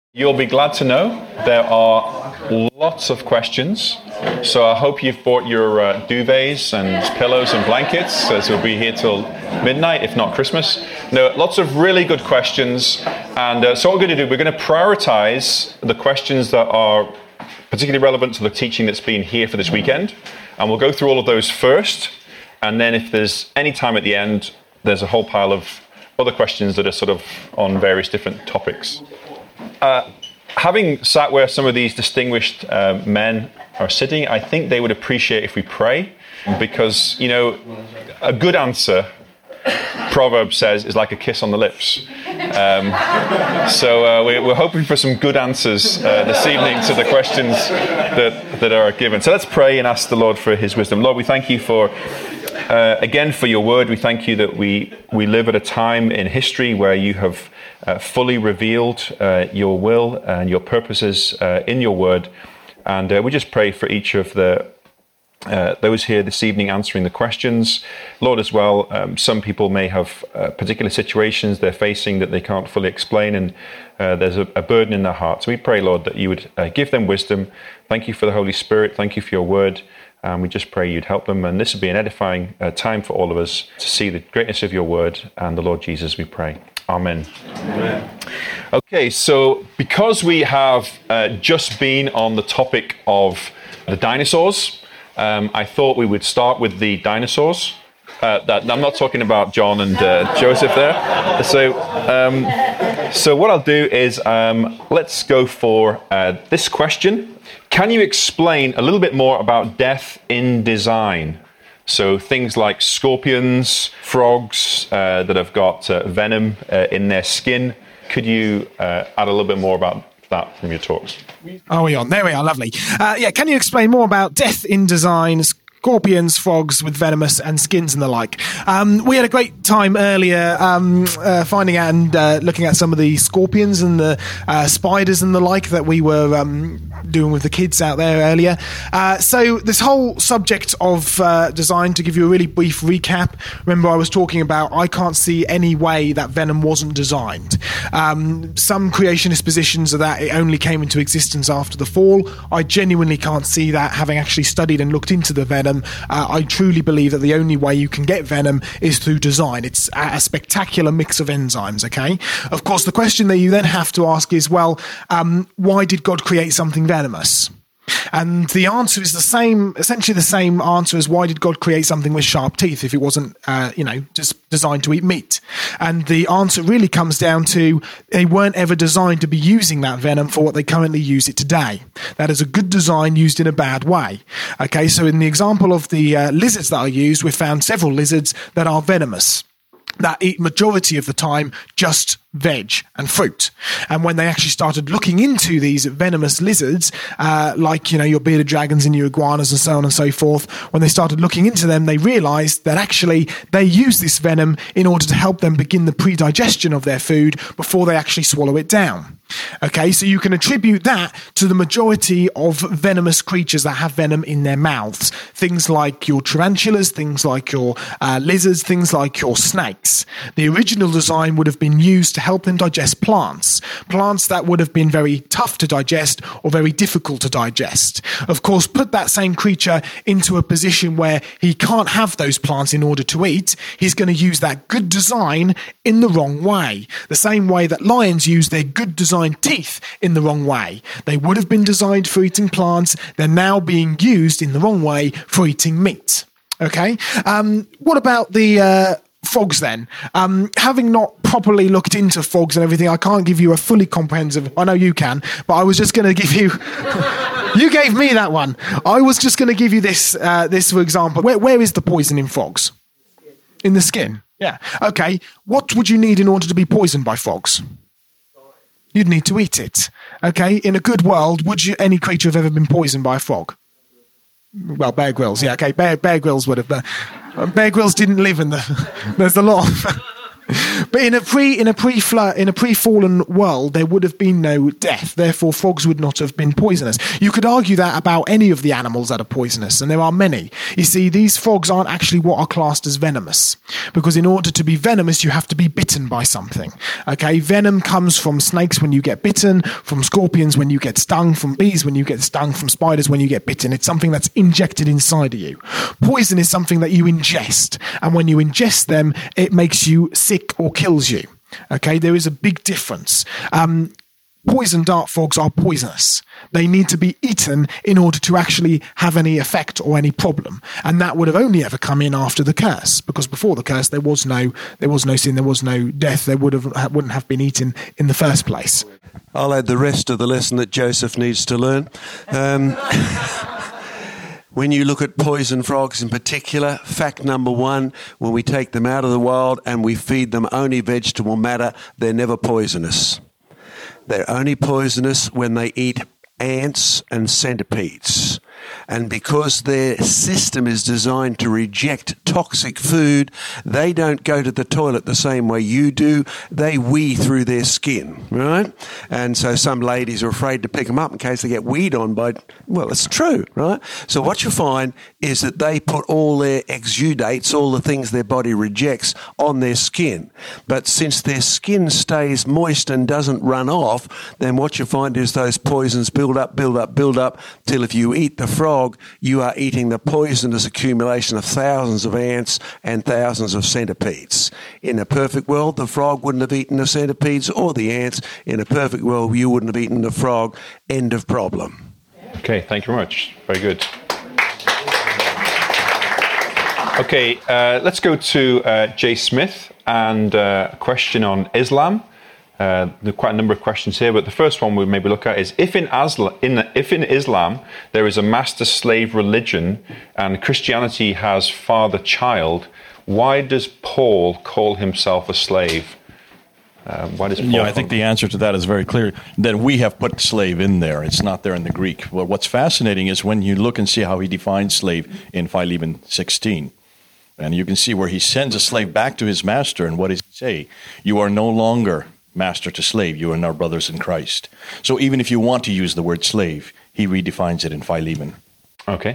You'll be glad to know there are lots of questions. So I hope you've bought your duvets and pillows and blankets, as we'll be here till midnight, if not Christmas. No, lots of really good questions. And so what we're going to do, we're going to prioritize the questions that are particularly relevant to the teaching that's been here for this weekend. And we'll go through all of those first. And then if there's any time at the end, there's a whole pile of other questions that are sort of on various different topics. Having sat where some of these distinguished men are sitting, I think they would appreciate if we pray, because, you know, a good answer, Proverbs says, is like a kiss on the lips. So we're hoping for some good answers this evening to the questions that are given. So let's pray and ask the Lord for his wisdom. Lord, we thank you for, again, for your word. We thank you that we live at a time in history where you have fully revealed your will and your purposes in your word. And we just pray for each of those here this evening answering the questions. Lord, as well, some people may have particular situations they're facing that they can't fully explain, and there's a burden in their heart. So we pray, Lord, that you would give them wisdom. Thank you for the Holy Spirit. Thank you for your word. And we just pray you'd help them. And this would be an edifying time for all of us to see the greatness of your word and the Lord Jesus, we pray. Amen. Amen. Okay, so because we have just been on the topic of the dinosaurs, I thought we would start with the dinosaurs. I'm not talking about John and Joseph there. So what I'll do is let's go for this question. Can you explain a little bit more about death in design? So things like scorpions, frogs that have got venom in their skin. Could you add a little bit more about that from your talks? Are we on? There we are, lovely. Can you explain more about death in design, scorpions, frogs with venomous and skins and the like? We had a great time earlier finding out and looking at some of the scorpions and the spiders and the like that we were doing with the kids out there earlier. So this whole subject of design, to give you a really brief recap, remember I was talking about I can't see any way that venom wasn't designed. Some creationist positions are that it only came into existence after the fall. I genuinely can't see that, having actually studied and looked into the venom. I truly believe that the only way you can get venom is through design. It's a spectacular mix of enzymes, okay? Of course, the question that you then have to ask is, well, why did God create something venomous? And the answer is the same, essentially the same answer as why did God create something with sharp teeth if it wasn't, just designed to eat meat? And the answer really comes down to they weren't ever designed to be using that venom for what they currently use it today. That is a good design used in a bad way. Okay, so in the example of the lizards that I used, we found several lizards that are venomous, that eat majority of the time just veg and fruit. And when they actually started looking into these venomous lizards, like, your bearded dragons and your iguanas and so on and so forth, when they started looking into them, they realized that actually they use this venom in order to help them begin the pre-digestion of their food before they actually swallow it down. Okay, so you can attribute that to the majority of venomous creatures that have venom in their mouths. Things like your tarantulas, things like your lizards, things like your snakes. The original design would have been used to help them digest plants that would have been very tough to digest or very difficult to digest. Of course, put that same creature into a position where he can't have those plants in order to eat, he's going to use that good design in the wrong way. The same way that lions use their good designed teeth in the wrong way. They would have been designed for eating plants, they're now being used in the wrong way for eating meat. Okay? What about the frogs then? Having not properly looked into frogs and everything, I can't give you a fully comprehensive, I know you can, but I was just going to give you, you gave me that one. I was just going to give you this for example. Where is the poison in frogs? In the skin? Yeah. Okay. What would you need in order to be poisoned by frogs? You'd need to eat it. Okay? In a good world, would any creature have ever been poisoned by a frog? Well, Bear Grylls, yeah, okay. Bear Grylls would have. Bear Grylls didn't live in the... There's a lot of... But in a pre-fallen world, there would have been no death. Therefore, frogs would not have been poisonous. You could argue that about any of the animals that are poisonous, and there are many. You see, these frogs aren't actually what are classed as venomous, because in order to be venomous, you have to be bitten by something. Okay, venom comes from snakes when you get bitten, from scorpions when you get stung, from bees when you get stung, from spiders when you get bitten. It's something that's injected inside of you. Poison is something that you ingest, and when you ingest them, it makes you sick or kills you. Okay, there is a big difference. Poison dart frogs are poisonous. They need to be eaten in order to actually have any effect or any problem. And that would have only ever come in after the curse, because before the curse there was no sin, there was no death. They wouldn't have been eaten in the first place. I'll add the rest of the lesson that Joseph needs to learn. When you look at poison frogs in particular, fact number one, when we take them out of the wild and we feed them only vegetable matter, they're never poisonous. They're only poisonous when they eat ants and centipedes. And because their system is designed to reject toxic food, they don't go to the toilet the same way you do. They wee through their skin, right? And so some ladies are afraid to pick them up in case they get weed on by, well, it's true, right? So what you find is that they put all their exudates, all the things their body rejects, on their skin. But since their skin stays moist and doesn't run off, then what you find is those poisons build up, till if you eat the frog, you are eating the poisonous accumulation of thousands of ants and thousands of centipedes. In a perfect world, the frog wouldn't have eaten the centipedes or the ants. In a perfect world, you wouldn't have eaten the frog. End of problem. Okay, thank you very much. Very good. Okay, let's go to Jay Smith and a question on Islam. There are quite a number of questions here, but the first one we'll maybe look at is, if in Islam there is a master-slave religion and Christianity has father-child, why does Paul call himself a slave? Why does Paul? Yeah, I think the answer to that is very clear, that we have put slave in there. It's not there in the Greek. Well, what's fascinating is when you look and see how he defines slave in Philemon 16. And you can see where he sends a slave back to his master, and what does he say? You are no longer master to slave, you are now brothers in Christ. So even if you want to use the word slave, he redefines it in Philemon. Okay.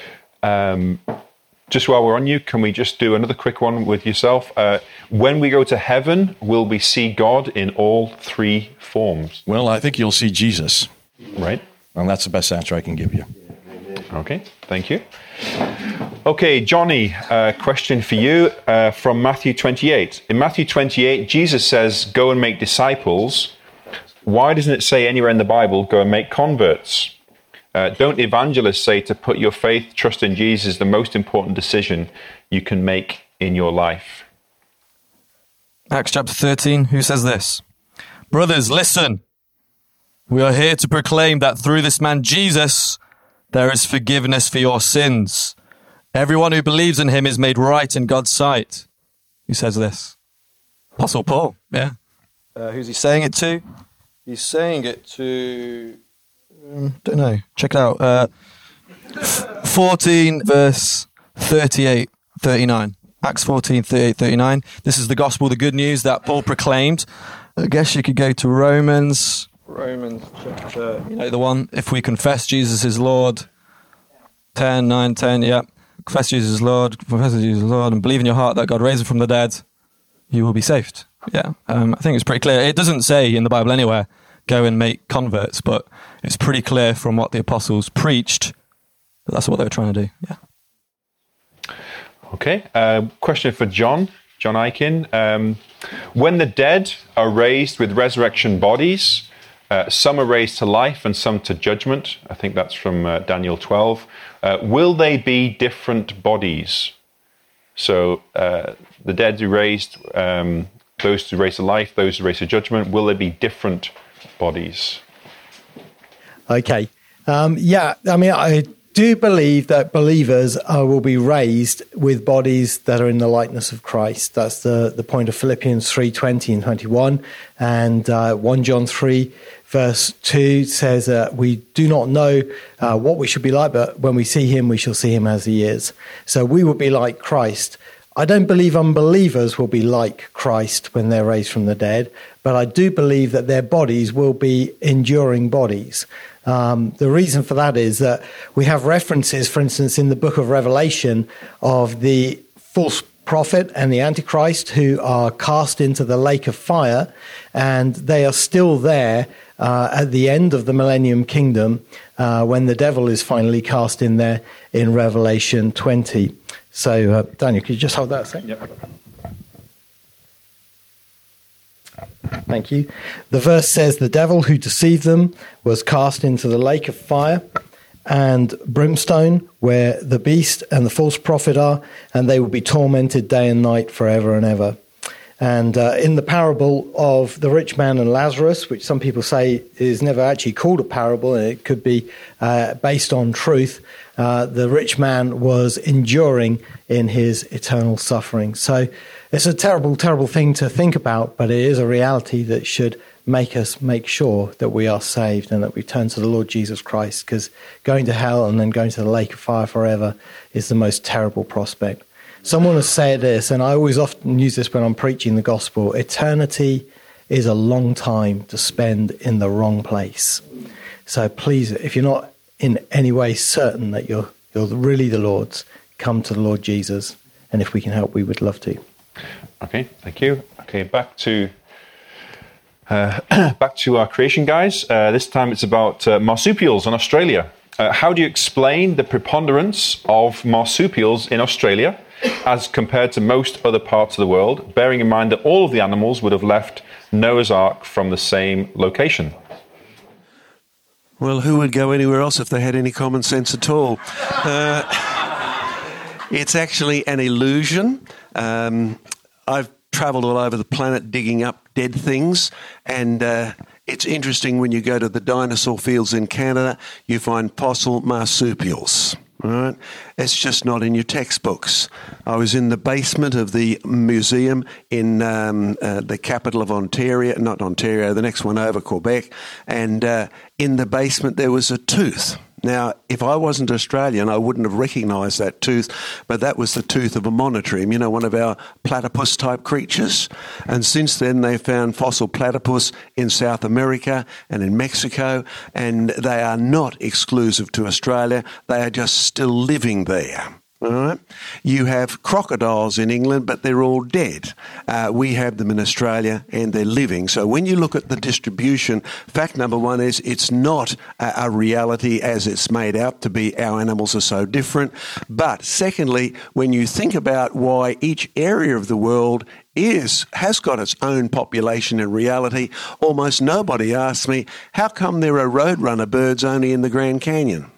Just while we're on you, can we just do another quick one with yourself? When we go to heaven, will we see God in all three forms? Well, I think you'll see Jesus. Right. And that's the best answer I can give you. Okay, thank you. Okay, Johnny, question for you from Matthew 28. In Matthew 28, Jesus says, go and make disciples. Why doesn't it say anywhere in the Bible, go and make converts? Don't evangelists say to put your faith, trust in Jesus is the most important decision you can make in your life? Acts chapter 13, who says this? Brothers, listen. We are here to proclaim that through this man Jesus, there is forgiveness for your sins. Everyone who believes in him is made right in God's sight. Who says this? Apostle Paul, yeah. Who's he saying it to? He's saying it to... don't know. Check it out. 14 verse 38, 39. Acts 14, 38, 39. This is the gospel, the good news that Paul proclaimed. I guess you could go to Romans chapter, the one, if we confess Jesus is Lord, 10, 9, 10, yeah. Confess Jesus is Lord, and believe in your heart that God raised him from the dead, you will be saved. Yeah, I think it's pretty clear. It doesn't say in the Bible anywhere, go and make converts, but it's pretty clear from what the apostles preached that that's what they were trying to do. Yeah. Okay, question for John Aiken. When the dead are raised with resurrection bodies, some are raised to life and some to judgment. I think that's from Daniel 12. Will they be different bodies? So the dead who raised, those who raised to life, those who raised to judgment, will they be different bodies? Okay. I do believe that believers will be raised with bodies that are in the likeness of Christ. That's the point of Philippians 3:20 and 21. And 1 John 3 verse 2 says we do not know what we should be like, but when we see him, we shall see him as he is. So we will be like Christ. I don't believe unbelievers will be like Christ when they're raised from the dead, but I do believe that their bodies will be enduring bodies. The reason for that is that we have references, for instance, in the book of Revelation of the false prophet and the Antichrist who are cast into the lake of fire, and they are still there at the end of the Millennium Kingdom when the devil is finally cast in there in Revelation 20. So, Daniel, could you just hold that a second? Yep. Thank you. The verse says, the devil who deceived them was cast into the lake of fire and brimstone, where the beast and the false prophet are, and they will be tormented day and night forever and ever. And in the parable of the rich man and Lazarus, which some people say is never actually called a parable, and it could be based on truth, the rich man was enduring in his eternal suffering. So it's a terrible, terrible thing to think about, but it is a reality that should make us make sure that we are saved and that we turn to the Lord Jesus Christ, because going to hell and then going to the lake of fire forever is the most terrible prospect. Someone has said this, and I always often use this when I'm preaching the gospel: eternity is a long time to spend in the wrong place. So please, if you're not in any way certain that you're really the Lord's, come to the Lord Jesus, and if we can help, we would love to. Okay, thank you. Okay, back to our creation, guys. This time it's about marsupials in Australia. How do you explain the preponderance of marsupials in Australia as compared to most other parts of the world, bearing in mind that all of the animals would have left Noah's Ark from the same location? Well, who would go anywhere else if they had any common sense at all? It's actually an illusion. I've travelled all over the planet digging up dead things, and it's interesting when you go to the dinosaur fields in Canada, you find fossil marsupials. Right? It's just not in your textbooks. I was in the basement of the museum in the capital of Ontario, not Ontario, the next one over, Quebec, and in the basement there was a tooth. Now, if I wasn't Australian, I wouldn't have recognised that tooth, but that was the tooth of a monotreme, you know, one of our platypus-type creatures. And since then, they found fossil platypus in South America and in Mexico, and they are not exclusive to Australia. They are just still living there. All right. You have crocodiles in England, but they're all dead. We have them in Australia, and they're living. So when you look at the distribution, fact number one is it's not a reality as it's made out to be. Our animals are so different. But secondly, when you think about why each area of the world has got its own population in reality, almost nobody asks me, how come there are roadrunner birds only in the Grand Canyon?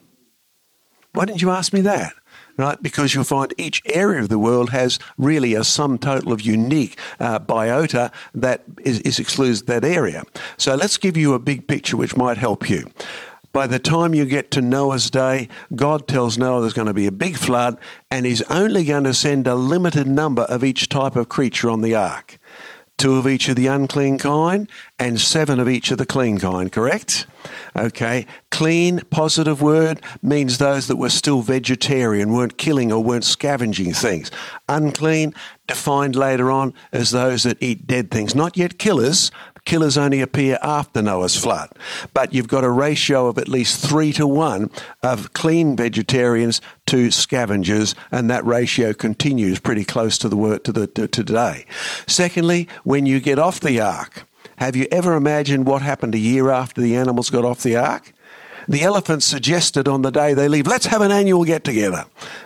Why didn't you ask me that? Right, because you'll find each area of the world has really a sum total of unique biota that is excludes that area. So let's give you a big picture which might help you. By the time you get to Noah's day, God tells Noah there's going to be a big flood, and he's only going to send a limited number of each type of creature on the ark. 2 of each of the unclean kind and 7 of each of the clean kind, correct? Okay. Clean, positive word, means those that were still vegetarian, weren't killing or weren't scavenging things. Unclean, defined later on as those that eat dead things. Not yet killers. Killers only appear after Noah's flood. But you've got a ratio of at least 3-to-1 of clean vegetarians to scavengers, and that ratio continues pretty close to today. Secondly, when you get off the ark, have you ever imagined what happened a year after the animals got off the ark? The elephants suggested on the day they leave, let's have an annual get-together.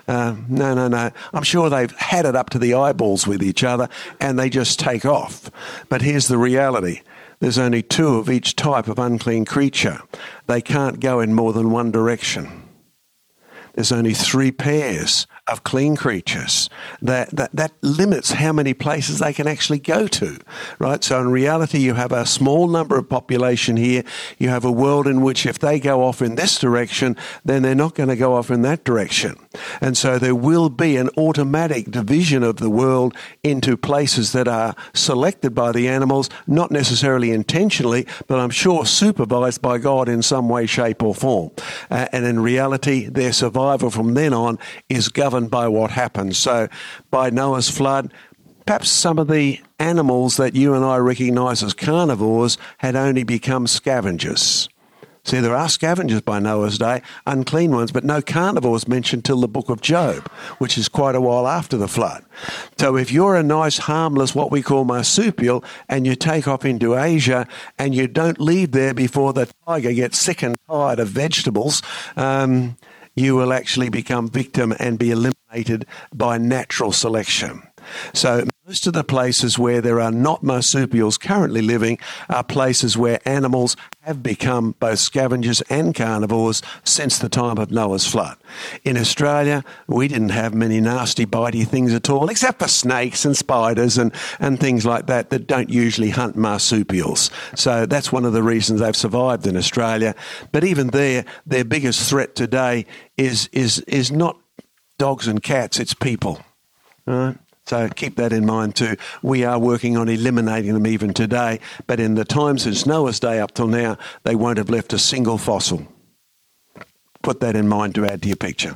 No. I'm sure they've had it up to the eyeballs with each other, and they just take off. But here's the reality. There's only 2 of each type of unclean creature. They can't go in more than one direction. There's only 3 pairs of clean creatures. That limits how many places they can actually go to, right? So in reality, you have a small number of population here. You have a world in which if they go off in this direction, then they're not going to go off in that direction. And so there will be an automatic division of the world into places that are selected by the animals, not necessarily intentionally, but I'm sure supervised by God in some way, shape or form. And in reality, their survival from then on is governed by what happens. So by Noah's flood, perhaps some of the animals that you and I recognise as carnivores had only become scavengers. See, there are scavengers by Noah's day, unclean ones, but no carnivores mentioned till the book of Job, which is quite a while after the flood. So if you're a nice, harmless, what we call marsupial, and you take off into Asia and you don't leave there before the tiger gets sick and tired of vegetables, you will actually become victim and be eliminated by natural selection. So most of the places where there are not marsupials currently living are places where animals have become both scavengers and carnivores since the time of Noah's flood. In Australia, we didn't have many nasty bitey things at all, except for snakes and spiders and things like that don't usually hunt marsupials. So that's one of the reasons they've survived in Australia. But even there, their biggest threat today is not dogs and cats, it's people. All right? So keep that in mind too. We are working on eliminating them even today, but in the time since Noah's day up till now, they won't have left a single fossil. Put that in mind to add to your picture.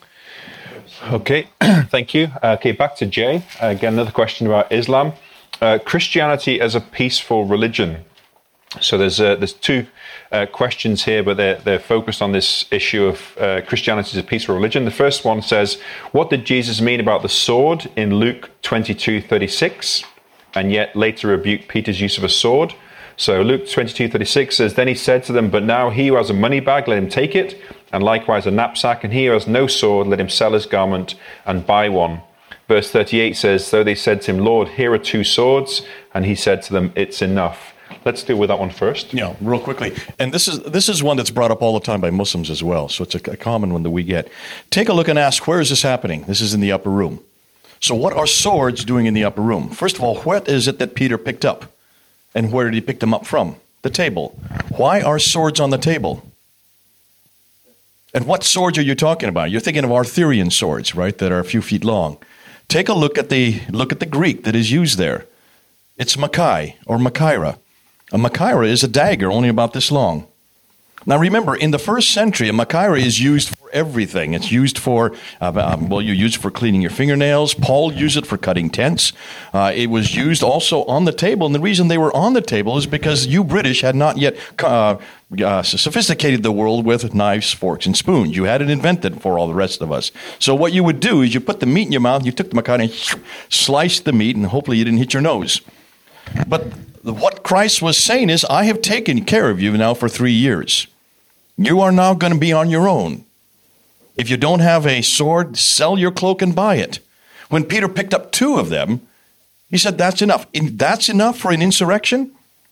Okay, thank you. Okay, back to Jay. Again, another question about Islam. Christianity as a peaceful religion. So there's two questions here, but they're focused on this issue of Christianity as a peaceful religion. The first one says, what did Jesus mean about the sword in Luke 22:36, and yet later rebuked Peter's use of a sword? So Luke 22:36 says, then he said to them, but now he who has a money bag, let him take it, and likewise a knapsack, and he who has no sword, let him sell his garment and buy one. Verse 38 says, so they said to him, Lord, here are 2 swords, and he said to them, it's enough. Let's deal with that one first. Yeah, real quickly. And this is one that's brought up all the time by Muslims as well. So it's a common one that we get. Take a look and ask, where is this happening? This is in the upper room. So what are swords doing in the upper room? First of all, what is it that Peter picked up? And where did he pick them up from? The table. Why are swords on the table? And what swords are you talking about? You're thinking of Arthurian swords, right, that are a few feet long. Take a look at the Greek that is used there. It's Makai or Makaira. A Makaira is a dagger only about this long. Now remember, in the first century, a Makaira is used for everything. It's used for, you use it for cleaning your fingernails. Paul used it for cutting tents. It was used also on the table. And the reason they were on the table is because you British had not yet sophisticated the world with knives, forks, and spoons. You had it invented for all the rest of us. So what you would do is you put the meat in your mouth, you took the Makaira and sliced the meat, and hopefully you didn't hit your nose. But what Christ was saying is, I have taken care of you now for 3 years. You are now going to be on your own. If you don't have a sword, sell your cloak and buy it. When Peter picked up 2 of them, he said, that's enough. That's enough for an insurrection?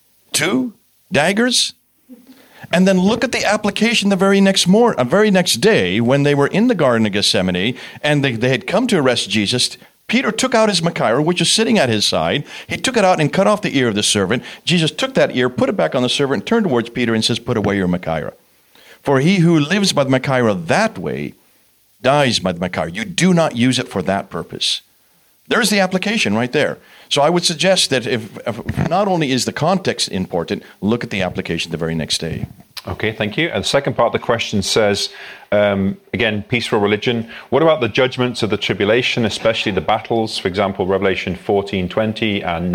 2 daggers? And then look at the application the very next day when they were in the Garden of Gethsemane and they had come to arrest Jesus. Peter took out his Makaira, which was sitting at his side. He took it out and cut off the ear of the servant. Jesus took that ear, put it back on the servant, turned towards Peter and says, put away your Makaira. For he who lives by the Makaira that way dies by the Makaira. You do not use it for that purpose. There's the application right there. So I would suggest that if not only is the context important, look at the application the very next day. Okay, thank you. And the second part of the question says, again, peaceful religion. What about the judgments of the tribulation, especially the battles? For example, Revelation 14:20 and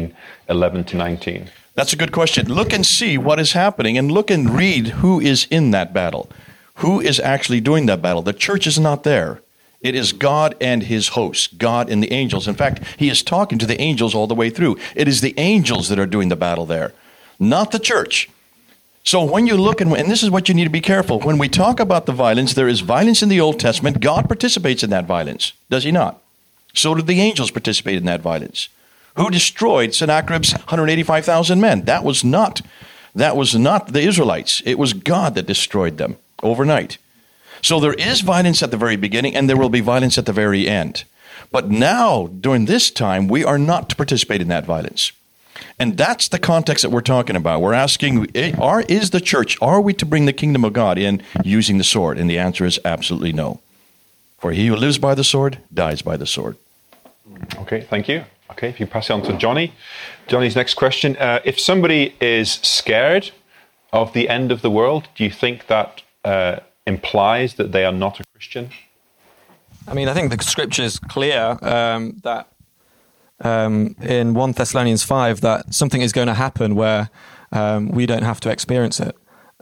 19:11-19. That's a good question. Look and see what is happening and look and read who is in that battle. Who is actually doing that battle? The church is not there. It is God and his hosts, God and the angels. In fact, he is talking to the angels all the way through. It is the angels that are doing the battle there, not the church. So when you look, and this is what you need to be careful. When we talk about the violence, there is violence in the Old Testament. God participates in that violence, does he not? So did the angels participate in that violence. Who destroyed Sennacherib's 185,000 men? That was not the Israelites. It was God that destroyed them overnight. So there is violence at the very beginning, and there will be violence at the very end. But now, during this time, we are not to participate in that violence. And that's the context that we're talking about. We're asking, is the church, are we to bring the kingdom of God in using the sword? And the answer is absolutely no. For he who lives by the sword dies by the sword. Okay, thank you. Okay, if you pass it on to Johnny. Johnny's next question. If somebody is scared of the end of the world, do you think that implies that they are not a Christian? I mean, I think the scripture is clear that in 1 Thessalonians 5 that something is going to happen where we don't have to experience it.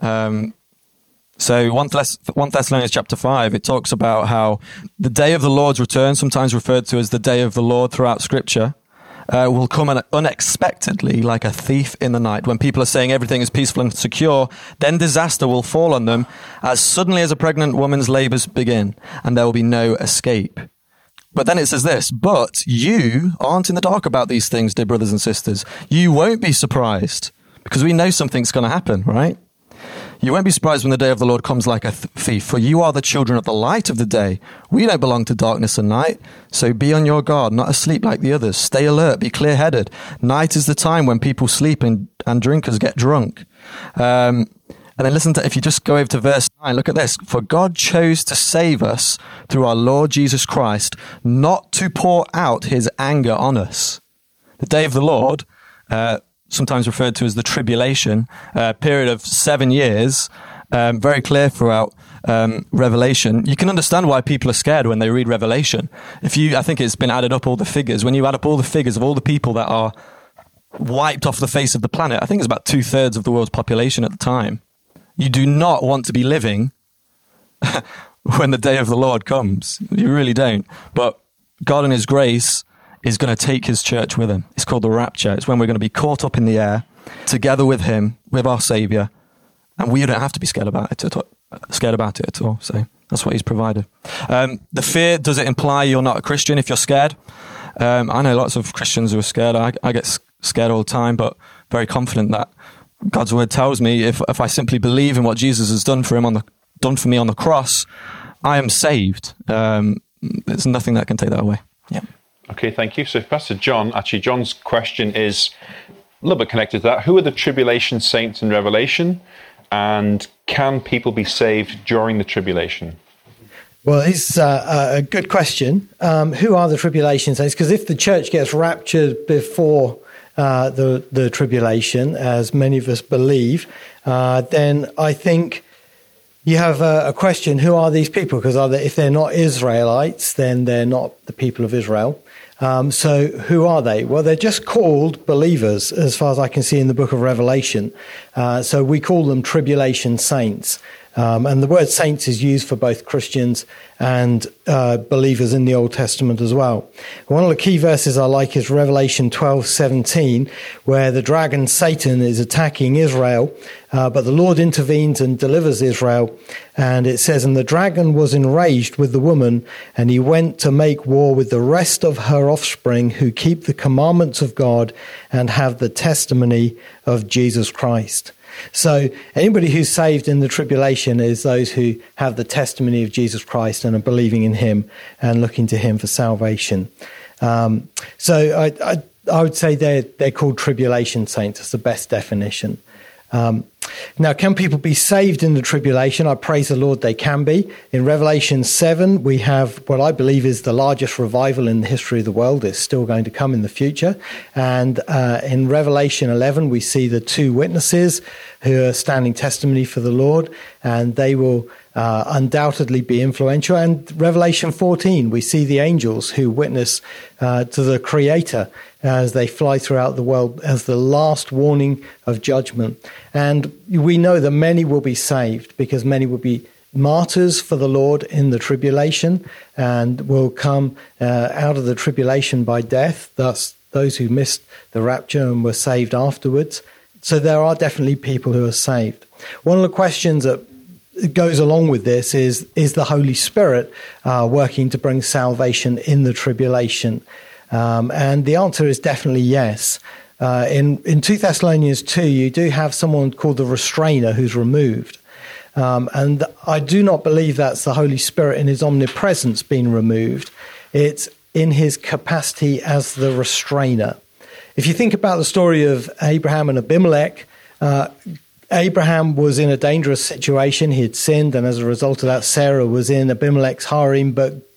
So 1 Thessalonians chapter 5, it talks about how the day of the Lord's return, sometimes referred to as the day of the Lord throughout Scripture, will come unexpectedly like a thief in the night. When people are saying everything is peaceful and secure, then disaster will fall on them as suddenly as a pregnant woman's labors begin, and there will be no escape. But then it says this, but you aren't in the dark about these things, dear brothers and sisters. You won't be surprised, because we know something's going to happen, right? You won't be surprised when the day of the Lord comes like a thief, for you are the children of the light of the day. We don't belong to darkness and night, so be on your guard, not asleep like the others. Stay alert, be clear-headed. Night is the time when people sleep and drinkers get drunk. And then listen to, if you just go over to verse 9, look at this. For God chose to save us through our Lord Jesus Christ, not to pour out his anger on us. The day of the Lord, sometimes referred to as the tribulation, period of 7 years, very clear throughout Revelation. You can understand why people are scared when they read Revelation. I think it's been added up, all the figures. When you add up all the figures of all the people that are wiped off the face of the planet, I think it's about 2/3 of the world's population at the time. You do not want to be living when the day of the Lord comes. You really don't. But God in his grace is going to take his church with him. It's called the rapture. It's when we're going to be caught up in the air together with him, with our Savior, and we don't have to be scared about it at all. So that's what he's provided. The fear, does it imply you're not a Christian if you're scared? I know lots of Christians who are scared. I get scared all the time, but very confident that God's word tells me if I simply believe in what Jesus has done for me on the cross, I am saved. There's nothing that can take that away. Yeah. Okay, thank you. So Pastor John, actually John's question is a little bit connected to that. Who are the tribulation saints in Revelation? And can people be saved during the tribulation? Well, it's a good question. Who are the tribulation saints? Because if the church gets raptured before the tribulation, as many of us believe, then I think you have a question, who are these people? Because if they're not Israelites, then they're not the people of Israel. So who are they? Well, they're just called believers, as far as I can see in the book of Revelation. So we call them tribulation saints. And the word saints is used for both Christians and believers in the Old Testament as well. One of the key verses I like is Revelation 12:17, where the dragon Satan is attacking Israel, but the Lord intervenes and delivers Israel. And it says, and the dragon was enraged with the woman, and he went to make war with the rest of her offspring who keep the commandments of God and have the testimony of Jesus Christ. So anybody who's saved in the tribulation is those who have the testimony of Jesus Christ and are believing in him and looking to him for salvation. So I would say they're called tribulation saints. That's the best definition. Now, can people be saved in the tribulation? I praise the Lord, they can be. In Revelation 7, we have what I believe is the largest revival in the history of the world. It's still going to come in the future. And in Revelation 11, we see the two witnesses who are standing testimony for the Lord, and they will undoubtedly be influential. And Revelation 14, we see the angels who witness to the Creator as they fly throughout the world as the last warning of judgment. And we know that many will be saved because many will be martyrs for the Lord in the tribulation and will come out of the tribulation by death, thus those who missed the rapture and were saved afterwards. So there are definitely people who are saved. One of the questions that goes along with this is the Holy Spirit working to bring salvation in the tribulation? And the answer is definitely yes. In 2 Thessalonians 2, you do have someone called the restrainer who's removed. And I do not believe that's the Holy Spirit in his omnipresence being removed. It's in his capacity as the restrainer. If you think about the story of Abraham and Abimelech, Abraham was in a dangerous situation. He had sinned, and as a result of that, Sarah was in Abimelech's harem, but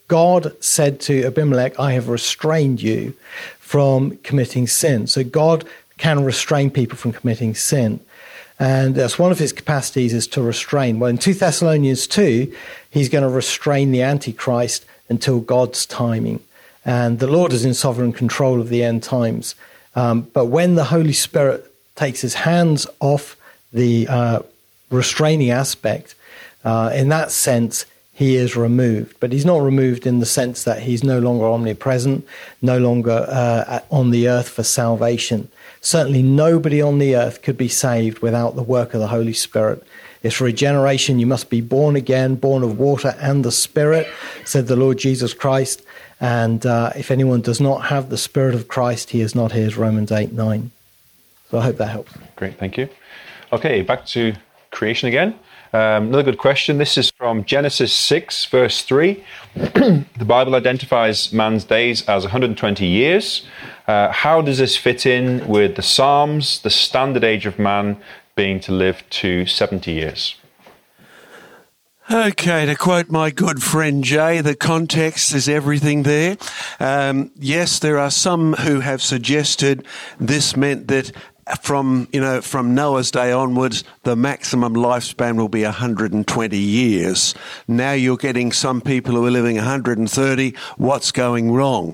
God said to Abimelech, I have restrained you from committing sin. So God can restrain people from committing sin. And that's one of his capacities, is to restrain. Well, in 2 Thessalonians 2, he's going to restrain the Antichrist until God's timing. And the Lord is in sovereign control of the end times. But when the Holy Spirit takes his hands off the restraining aspect, in that sense, he is removed. But he's not removed in the sense that he's no longer omnipresent, no longer on the earth for salvation. Certainly nobody on the earth could be saved without the work of the Holy Spirit. It's regeneration. You must be born again, born of water and the Spirit, said the Lord Jesus Christ. And if anyone does not have the Spirit of Christ, he is not his, Romans 8:9. So I hope that helps. Great, thank you. Okay, back to creation again. Another good question. This is from Genesis 6, verse 3. The Bible identifies man's days as 120 years. How does this fit in with the Psalms, the standard age of man being to live to 70 years? Okay, to quote my good friend Jay, the context is everything there. Yes, there are some who have suggested this meant that from Noah's day onwards, the maximum lifespan will be 120 years. Now you're getting some people who are living 130. What's going wrong?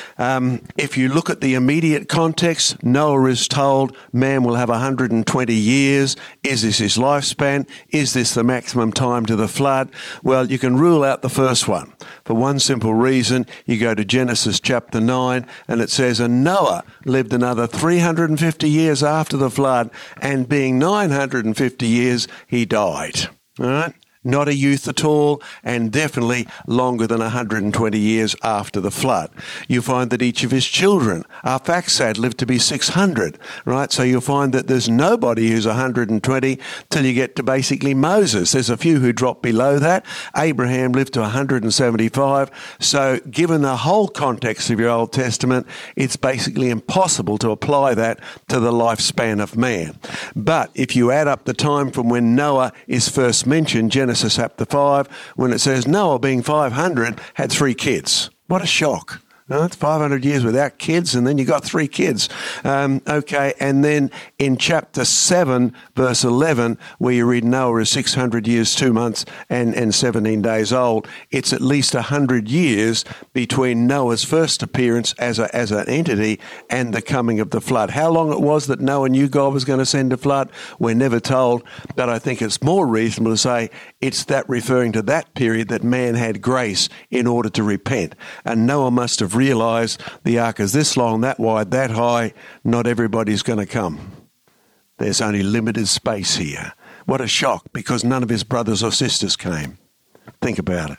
If you look at the immediate context, Noah is told man will have 120 years. Is this his lifespan? Is this the maximum time to the flood? Well, you can rule out the first one. For one simple reason, you go to Genesis chapter 9 and it says, and Noah lived another 350 years after the flood, and being 950 years, he died. All right? Not a youth at all, and definitely longer than 120 years after the flood. You find that each of his children, Arphaxad, lived to be 600, right? So you'll find that there's nobody who's 120 till you get to basically Moses. There's a few who drop below that. Abraham lived to 175. So given the whole context of your Old Testament, it's basically impossible to apply that to the lifespan of man. But if you add up the time from when Noah is first mentioned, Genesis chapter 5, when it says Noah, being 500, had 3 kids. What a shock. No, it's 500 years without kids, and then you got 3 kids. Okay, and then in chapter 7, verse 11, where you read Noah is 600 years, 2 months, and 17 days old, it's at least 100 years between Noah's first appearance as an entity and the coming of the flood. How long it was that Noah knew God was going to send a flood, we're never told, but I think it's more reasonable to say it's that referring to that period that man had grace in order to repent. And Noah must have realize the ark is this long, that wide, that high. Not everybody's going to come. There's only limited space here. What a shock, because none of his brothers or sisters came. Think about it.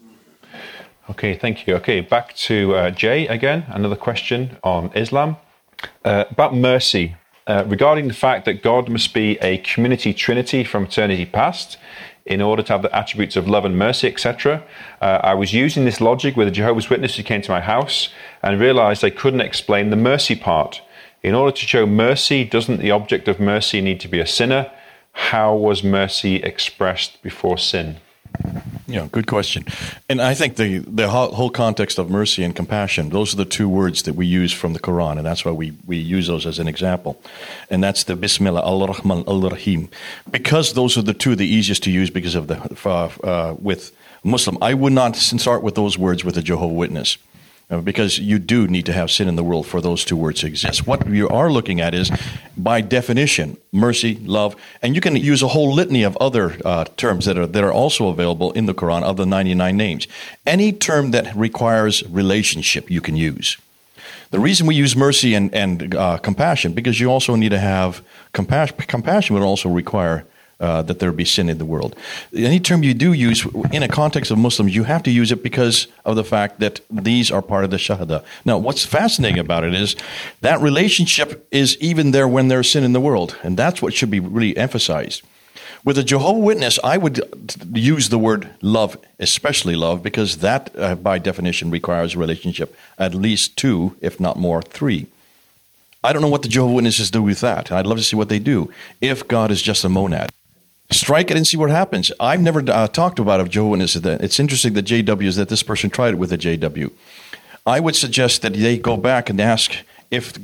Okay, thank you. Okay, back to Jay again. Another question on Islam. About mercy. Regarding the fact that God must be a community trinity from eternity past, in order to have the attributes of love and mercy, etc. I was using this logic with a Jehovah's Witness who came to my house and realized I couldn't explain the mercy part. In order to show mercy, doesn't the object of mercy need to be a sinner? How was mercy expressed before sin? Yeah, good question. And I think the whole context of mercy and compassion, those are the 2 words that we use from the Quran, and that's why we use those as an example. And that's the Bismillah, Ar-Rahman, Ar-Rahim. Because those are the 2 the easiest to use because of with Muslim, I would not start with those words with a Jehovah's Witness. Because you do need to have sin in the world for those 2 words to exist. What you are looking at is, by definition, mercy, love, and you can use a whole litany of other terms that are also available in the Quran of the 99 names. Any term that requires relationship you can use. The reason we use mercy and compassion, because you also need to have compassion. Compassion would also require that there be sin in the world. Any term you do use in a context of Muslims, you have to use it because of the fact that these are part of the Shahada. Now, what's fascinating about it is that relationship is even there when there's sin in the world, and that's what should be really emphasized. With a Jehovah's Witness, I would use the word love, especially love, because that, by definition, requires a relationship, at least 2, if not more, 3. I don't know what the Jehovah's Witnesses do with that. I'd love to see what they do if God is just a monad. Strike it and see what happens. I've never talked about a Jehovah's Witness. It's interesting that JW is that this person tried it with a JW. I would suggest that they go back and ask if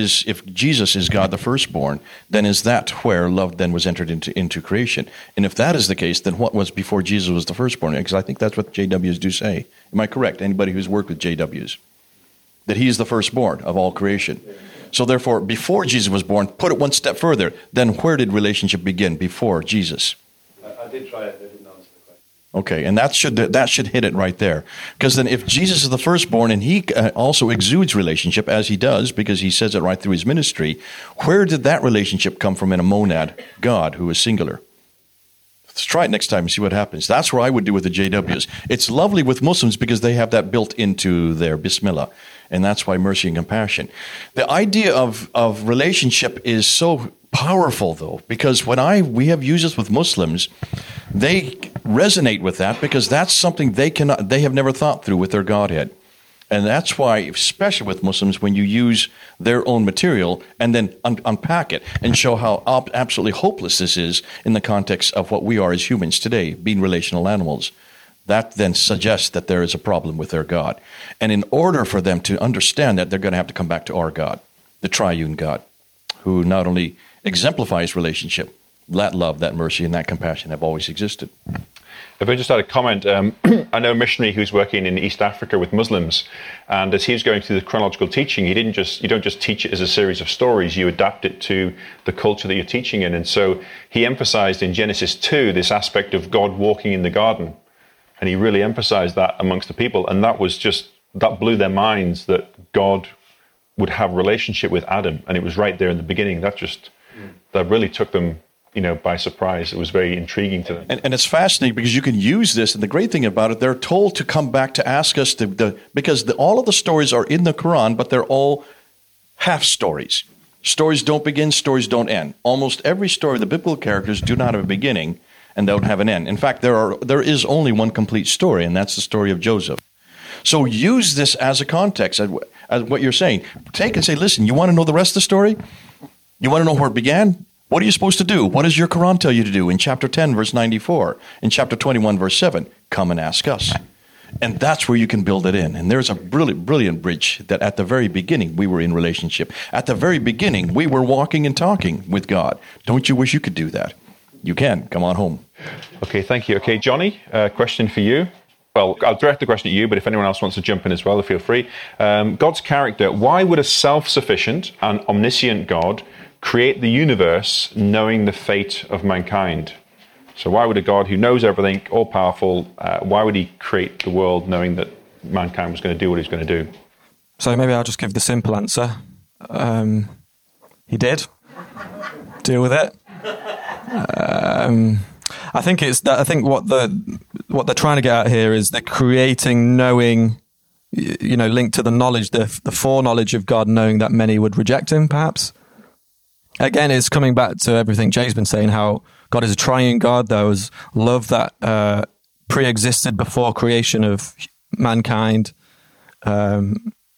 Jesus is God the firstborn, then is that where love then was entered into creation? And if that is the case, then what was before Jesus was the firstborn? Because I think that's what JWs do say. Am I correct? Anybody who's worked with JWs? That he is the firstborn of all creation. So therefore, before Jesus was born, put it one step further, then where did relationship begin before Jesus? I did try it, I didn't answer the question. Okay, and that should hit it right there. Because then if Jesus is the firstborn and he also exudes relationship, as he does, because he says it right through his ministry, where did that relationship come from in a monad, God, who is singular? Let's try it next time and see what happens. That's where I would do with the JWs. It's lovely with Muslims because they have that built into their Bismillah. And that's why mercy and compassion. The idea of relationship is so powerful, though, because when we have used this with Muslims, they resonate with that because that's something they have never thought through with their Godhead. And that's why, especially with Muslims, when you use their own material and then unpack it and show how absolutely hopeless this is in the context of what we are as humans today, being relational animals, that then suggests that there is a problem with their God. And in order for them to understand that, they're going to have to come back to our God, the triune God, who not only exemplifies relationship, that love, that mercy, and that compassion have always existed. If I just had a comment, I know a missionary who's working in East Africa with Muslims, and as he was going through the chronological teaching, you don't just teach it as a series of stories, you adapt it to the culture that you're teaching in. And so he emphasized in Genesis 2 this aspect of God walking in the garden, and he really emphasized that amongst the people, and that blew their minds that God would have a relationship with Adam, and it was right there in the beginning. That really took them by surprise. It was very intriguing to them. And it's fascinating because you can use this, and the great thing about it, they're told to come back to ask us because all of the stories are in the Quran, but they're all half stories. Stories don't begin, stories don't end. Almost every story of the biblical characters do not have a beginning and don't have an end. In fact, there is only one complete story, and that's the story of Joseph. So use this as a context, as what you're saying. Take and say, listen, you want to know the rest of the story? You want to know where it began? What are you supposed to do? What does your Quran tell you to do? In chapter 10, verse 94, in chapter 21, verse 7, come and ask us. And that's where you can build it in. And there's a brilliant, brilliant bridge that at the very beginning we were in relationship. At the very beginning we were walking and talking with God. Don't you wish you could do that? You can. Come on home. Okay, thank you. Okay, Johnny, question for you. Well, I'll direct the question at you, but if anyone else wants to jump in as well, feel free. God's character. Why would a self-sufficient and omniscient God create the universe knowing the fate of mankind? So why would a God who knows everything, all-powerful, why would he create the world knowing that mankind was going to do what he was going to do? So maybe I'll just give the simple answer. He did. Deal with it. I think what they're trying to get at here is they're creating knowing, linked to the knowledge, the foreknowledge of God, knowing that many would reject him, perhaps. Again, it's coming back to everything Jay's been saying, how God is a triune God. There was love that pre-existed before creation of mankind. God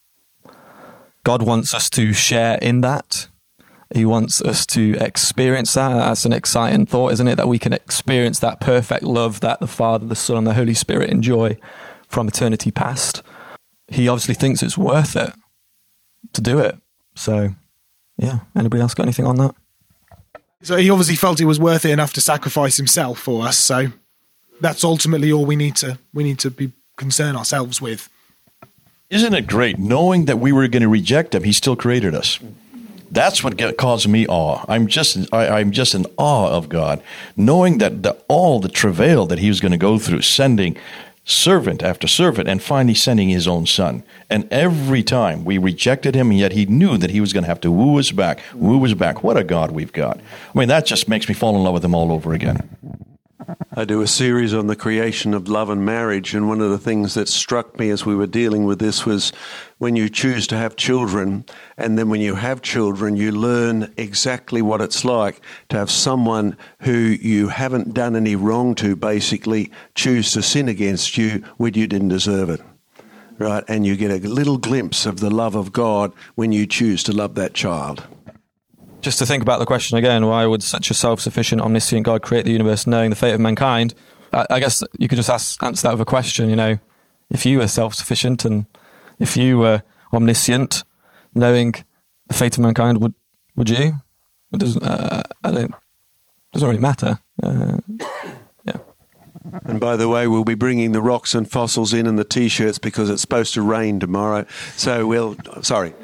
wants us to share in that. He wants us to experience that. That's an exciting thought, isn't it? That we can experience that perfect love that the Father, the Son, and the Holy Spirit enjoy from eternity past. He obviously thinks it's worth it to do it. So, yeah. Anybody else got anything on that? So he obviously felt it was worth it enough to sacrifice himself for us. So that's ultimately all we need to be concern ourselves with. Isn't it great knowing that we were going to reject him? He still created us. That's what caused me awe. I'm just in awe of God, knowing that all the travail that he was going to go through, sending servant after servant, and finally sending his own son. And every time we rejected him, and yet he knew that he was going to have to woo us back. What a God we've got. I mean, that just makes me fall in love with him all over again. I do a series on the creation of love and marriage, and one of the things that struck me as we were dealing with this was when you choose to have children, and then when you have children, you learn exactly what it's like to have someone who you haven't done any wrong to basically choose to sin against you when you didn't deserve it. Right? And you get a little glimpse of the love of God when you choose to love that child. just to think about the question again, why would such a self-sufficient, omniscient God create the universe knowing the fate of mankind? I guess you could just answer that with a question, if you were self-sufficient and if you were omniscient, knowing the fate of mankind, would you? It doesn't really matter. Yeah. And by the way, we'll be bringing the rocks and fossils in and the T-shirts because it's supposed to rain tomorrow. So sorry.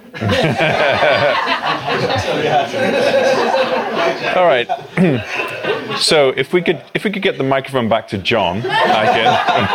All right. So if we could get the microphone back to John again.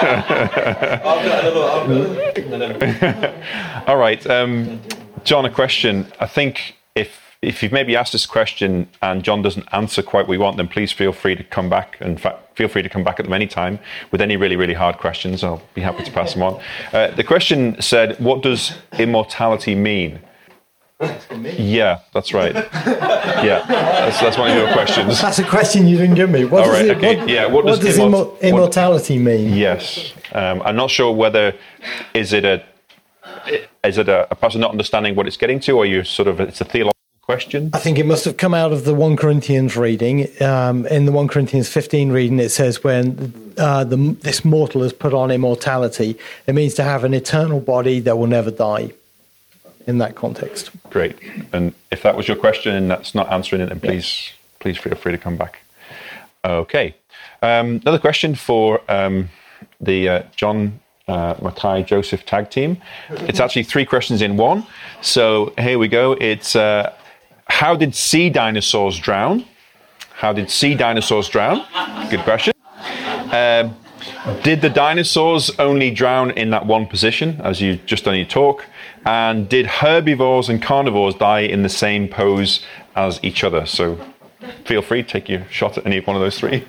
All right, John, a question. I think if you've maybe asked this question and John doesn't answer quite what we want, then please feel free to come back. In fact, feel free to come back at them any time with any really, really hard questions. I'll be happy to pass them on. The question said, what does immortality mean? Yeah, that's right. Yeah, that's one of your questions. That's a question you didn't give me. What does immortality mean? Yes. I'm not sure whether is it a person not understanding what it's getting to, or it's a theological question? I think it must have come out of the 1 Corinthians reading. In the 1 Corinthians 15 reading, it says when this mortal has put on immortality, it means to have an eternal body that will never die, in that context. Great. And if that was your question and that's not answering it, then please feel free to come back. Okay. Another question for the John Mackay Joseph tag team. It's actually 3 questions in one. So here we go. It's how did sea dinosaurs drown? How did sea dinosaurs drown? Good question. Did the dinosaurs only drown in that one position, as you just done your talk? And did herbivores and carnivores die in the same pose as each other? So feel free to take your shot at any one of those 3.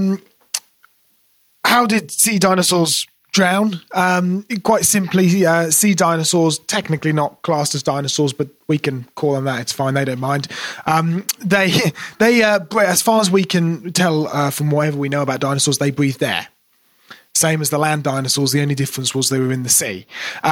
How did sea dinosaurs drown? Quite simply, sea dinosaurs, technically not classed as dinosaurs, but we can call them that. It's fine. They don't mind. They as far as we can tell from whatever we know about dinosaurs, they breathed air. Same as the land dinosaurs, the only difference was they were in the sea.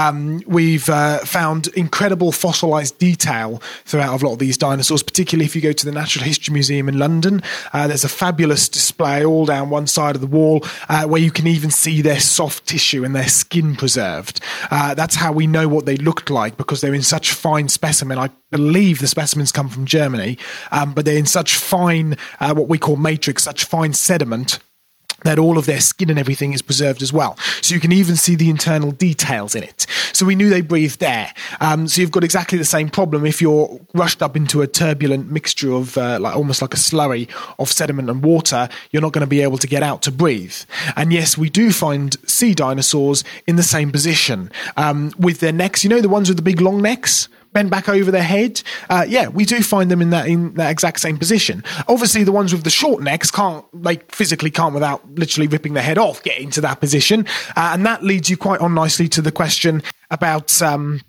We've found incredible fossilized detail throughout a lot of these dinosaurs, particularly if you go to the Natural History Museum in London. There's a fabulous display all down one side of the wall where you can even see their soft tissue and their skin preserved. That's how we know what they looked like, because they're in such fine specimen. I believe the specimens come from Germany, but they're in such fine, what we call matrix, such fine sediment, that all of their skin and everything is preserved as well. So you can even see the internal details in it. So we knew they breathed air. So you've got exactly the same problem if you're rushed up into a turbulent mixture of almost like a slurry of sediment and water. You're not going to be able to get out to breathe. And yes, we do find sea dinosaurs in the same position with their necks. The ones with the big long necks? Bend back over their head. We do find them in that exact same position. Obviously, the ones with the short necks physically can't, without literally ripping their head off, get into that position. And that leads you quite on nicely to the question about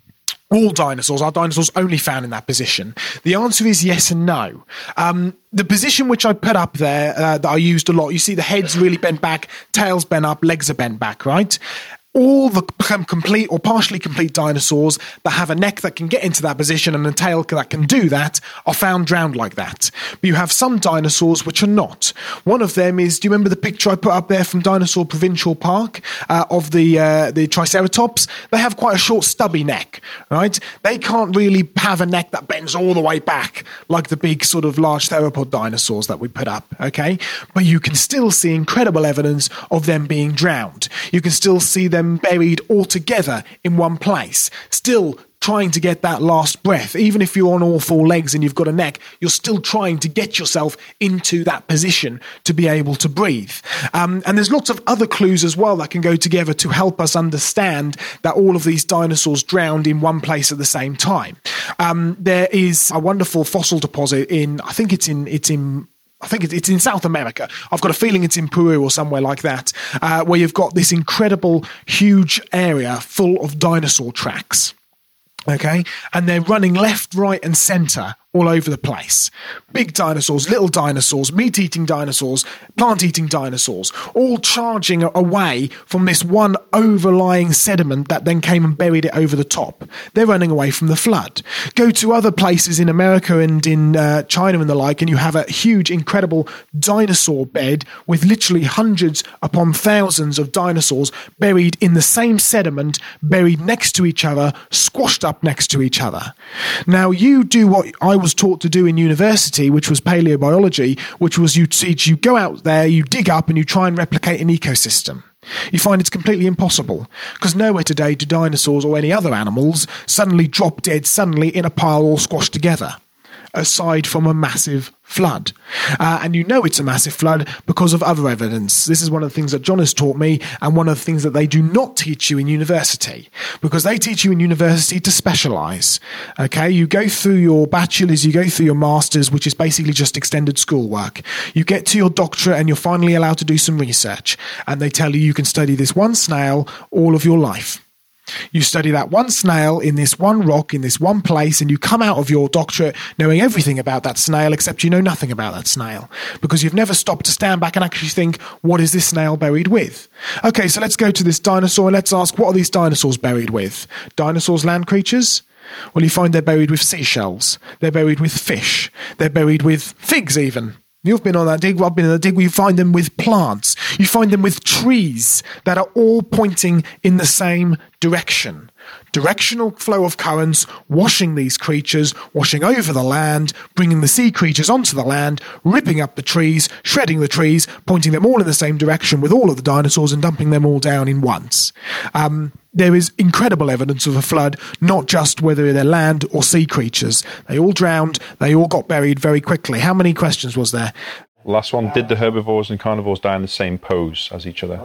all dinosaurs. Are dinosaurs only found in that position? The answer is yes and no. The position which I put up there that I used a lot, you see the head's really bent back, tail's bent up, legs are bent back, right? All the complete or partially complete dinosaurs that have a neck that can get into that position and a tail that can do that are found drowned like that. But you have some dinosaurs which are not. One of them is, do you remember the picture I put up there from Dinosaur Provincial Park of the Triceratops? They have quite a short stubby neck, right? They can't really have a neck that bends all the way back like the big sort of large theropod dinosaurs that we put up, okay? But you can still see incredible evidence of them being drowned. You can still see them buried all together in one place, still trying to get that last breath. Even if you're on all 4 legs and you've got a neck, you're still trying to get yourself into that position to be able to breathe. And there's lots of other clues as well that can go together to help us understand that all of these dinosaurs drowned in one place at the same time. There is a wonderful fossil deposit I think it's in South America. I've got a feeling it's in Peru or somewhere like that, where you've got this incredible, huge area full of dinosaur tracks. Okay, and they're running left, right, and centre all over the place. Big dinosaurs, little dinosaurs, meat-eating dinosaurs, plant-eating dinosaurs, all charging away from this one overlying sediment that then came and buried it over the top. They're running away from the flood. Go to other places in America and in China and the like, and you have a huge, incredible dinosaur bed with literally hundreds upon thousands of dinosaurs buried in the same sediment, buried next to each other, squashed up next to each other. Now, you do what I was taught to do in university, which was paleobiology, which was you go out there, you dig up and you try and replicate an ecosystem. You find it's completely impossible, because nowhere today do dinosaurs or any other animals suddenly drop dead suddenly in a pile all squashed together, aside from a massive flood. And you know it's a massive flood because of other evidence. This is one of the things that John has taught me, and one of the things that they do not teach you in university, because they teach you in university to specialise. Okay, you go through your bachelor's, you go through your master's, which is basically just extended schoolwork. You get to your doctorate and you're finally allowed to do some research, and they tell you can study this one snail all of your life. You study that one snail in this one rock, in this one place, and you come out of your doctorate knowing everything about that snail, except you know nothing about that snail, because you've never stopped to stand back and actually think, what is this snail buried with? Okay, so let's go to this dinosaur and let's ask, what are these dinosaurs buried with? Dinosaurs, land creatures? Well, you find they're buried with seashells. They're buried with fish. They're buried with figs even. You've been on that dig, I've been on that dig, where you find them with plants. You find them with trees that are all pointing in the same direction. Directional flow of currents washing these creatures, washing over the land, bringing the sea creatures onto the land, ripping up the trees, shredding the trees, pointing them all in the same direction with all of the dinosaurs and dumping them all down in once. There is incredible evidence of a flood, not just whether they're land or sea creatures. They all drowned, they all got buried very quickly. How many questions was there? Last one, did the herbivores and carnivores die in the same pose as each other?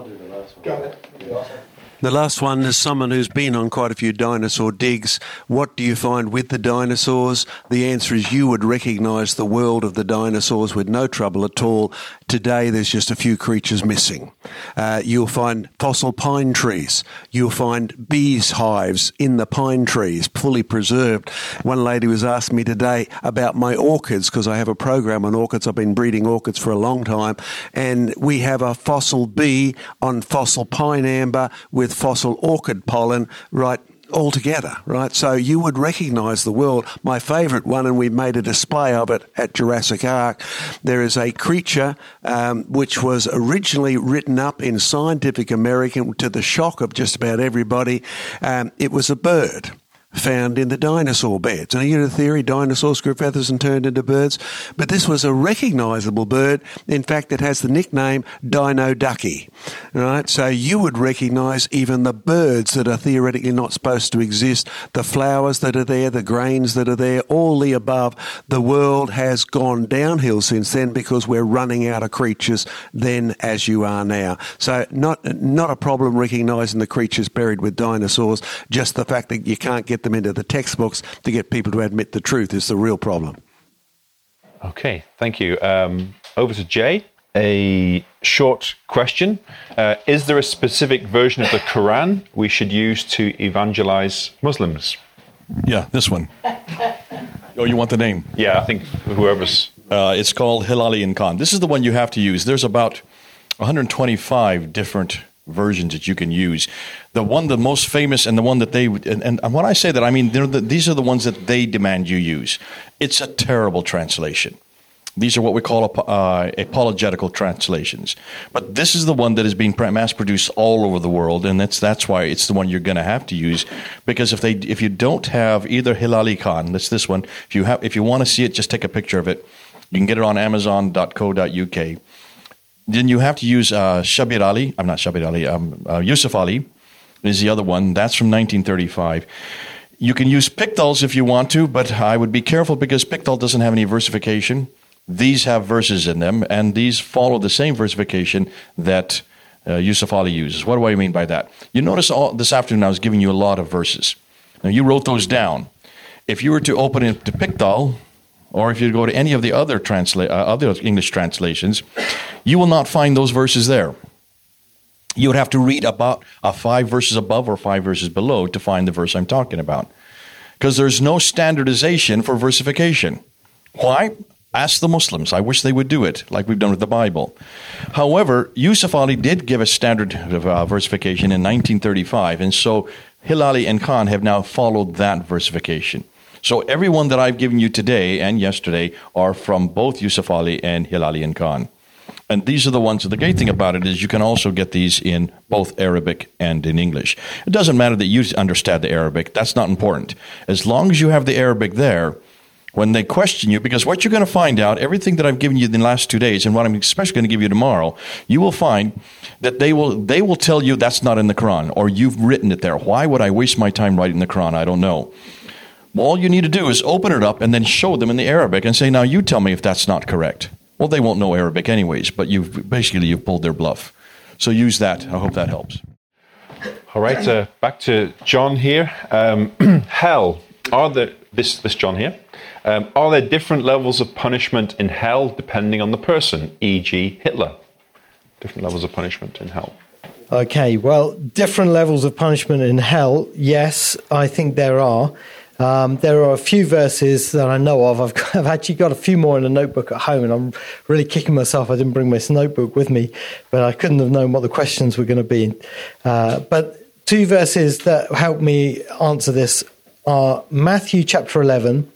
The last one is someone who's been on quite a few dinosaur digs. What do you find with the dinosaurs? The answer is you would recognise the world of the dinosaurs with no trouble at all. Today, there's just a few creatures missing. You'll find fossil pine trees. You'll find bees' hives in the pine trees, fully preserved. One lady was asking me today about my orchids, because I have a program on orchids. I've been breeding orchids for a long time. And we have a fossil bee on fossil pine amber with fossil orchid pollen right all together, right? So you would recognise the world. My favourite one, and we made a display of it at Jurassic Ark, there is a creature which was originally written up in Scientific American to the shock of just about everybody. It was a bird found in the dinosaur beds. And you know the theory, dinosaurs grew feathers and turned into birds. But this was a recognisable bird. In fact, it has the nickname Dino Ducky. Right? So you would recognise even the birds that are theoretically not supposed to exist, the flowers that are there, the grains that are there, all the above. The world has gone downhill since then because we're running out of creatures then as you are now. So not a problem recognising the creatures buried with dinosaurs, just the fact that you can't get them into the textbooks to get people to admit the truth is the real problem. Okay, thank you. Over to Jay. A short question. Is there a specific version of the Quran we should use to evangelize Muslims? Yeah, this one. Oh, you want the name? Yeah, I think whoever's... It's called Hilali Khan. This is the one you have to use. There's about 125 different versions that you can use. The one, the most famous, and the one that they and when I say that, I mean these are the ones that they demand you use. It's a terrible translation. These are what we call apologetical translations. But this is the one that is being mass-produced all over the world, and that's why it's the one you're going to have to use. Because if you don't have either Hilali Khan, that's this one. If you want to see it, just take a picture of it. You can get it on Amazon.co.uk. Then you have to use Shabir Ali. I'm not Shabir Ali. Yusuf Ali is the other one. That's from 1935. You can use Pickthall's if you want to, but I would be careful because Pickthall doesn't have any versification. These have verses in them, and these follow the same versification that Yusuf Ali uses. What do I mean by that? You notice this afternoon I was giving you a lot of verses. Now, you wrote those down. If you were to open it to Pickthall, or if you go to any of the other other English translations, you will not find those verses there. You would have to read about 5 verses above or 5 verses below to find the verse I'm talking about. Because there's no standardization for versification. Why? Ask the Muslims. I wish they would do it, like we've done with the Bible. However, Yusuf Ali did give a standard versification in 1935, and so Hilali and Khan have now followed that versification. So everyone that I've given you today and yesterday are from both Yusuf Ali and Hilali and Khan. And these are the ones, the great thing about it is you can also get these in both Arabic and in English. It doesn't matter that you understand the Arabic. That's not important. As long as you have the Arabic there, when they question you, because what you're going to find out, everything that I've given you in the last 2 days and what I'm especially going to give you tomorrow, you will find that they will tell you that's not in the Quran or you've written it there. Why would I waste my time writing the Quran? I don't know. All you need to do is open it up and then show them in the Arabic and say, now you tell me if that's not correct. Well, they won't know Arabic anyways, but you've pulled their bluff. So use that. I hope that helps. All right, back to John here. Hell, this John here, are there different levels of punishment in hell depending on the person, e.g. Hitler? Different levels of punishment in hell. Okay, well, different levels of punishment in hell, yes, I think there are. There are a few verses that I know of. I've actually got a few more in a notebook at home, and I'm really kicking myself I didn't bring this notebook with me, but I couldn't have known what the questions were going to be. But two verses that help me answer this are Matthew chapter 11,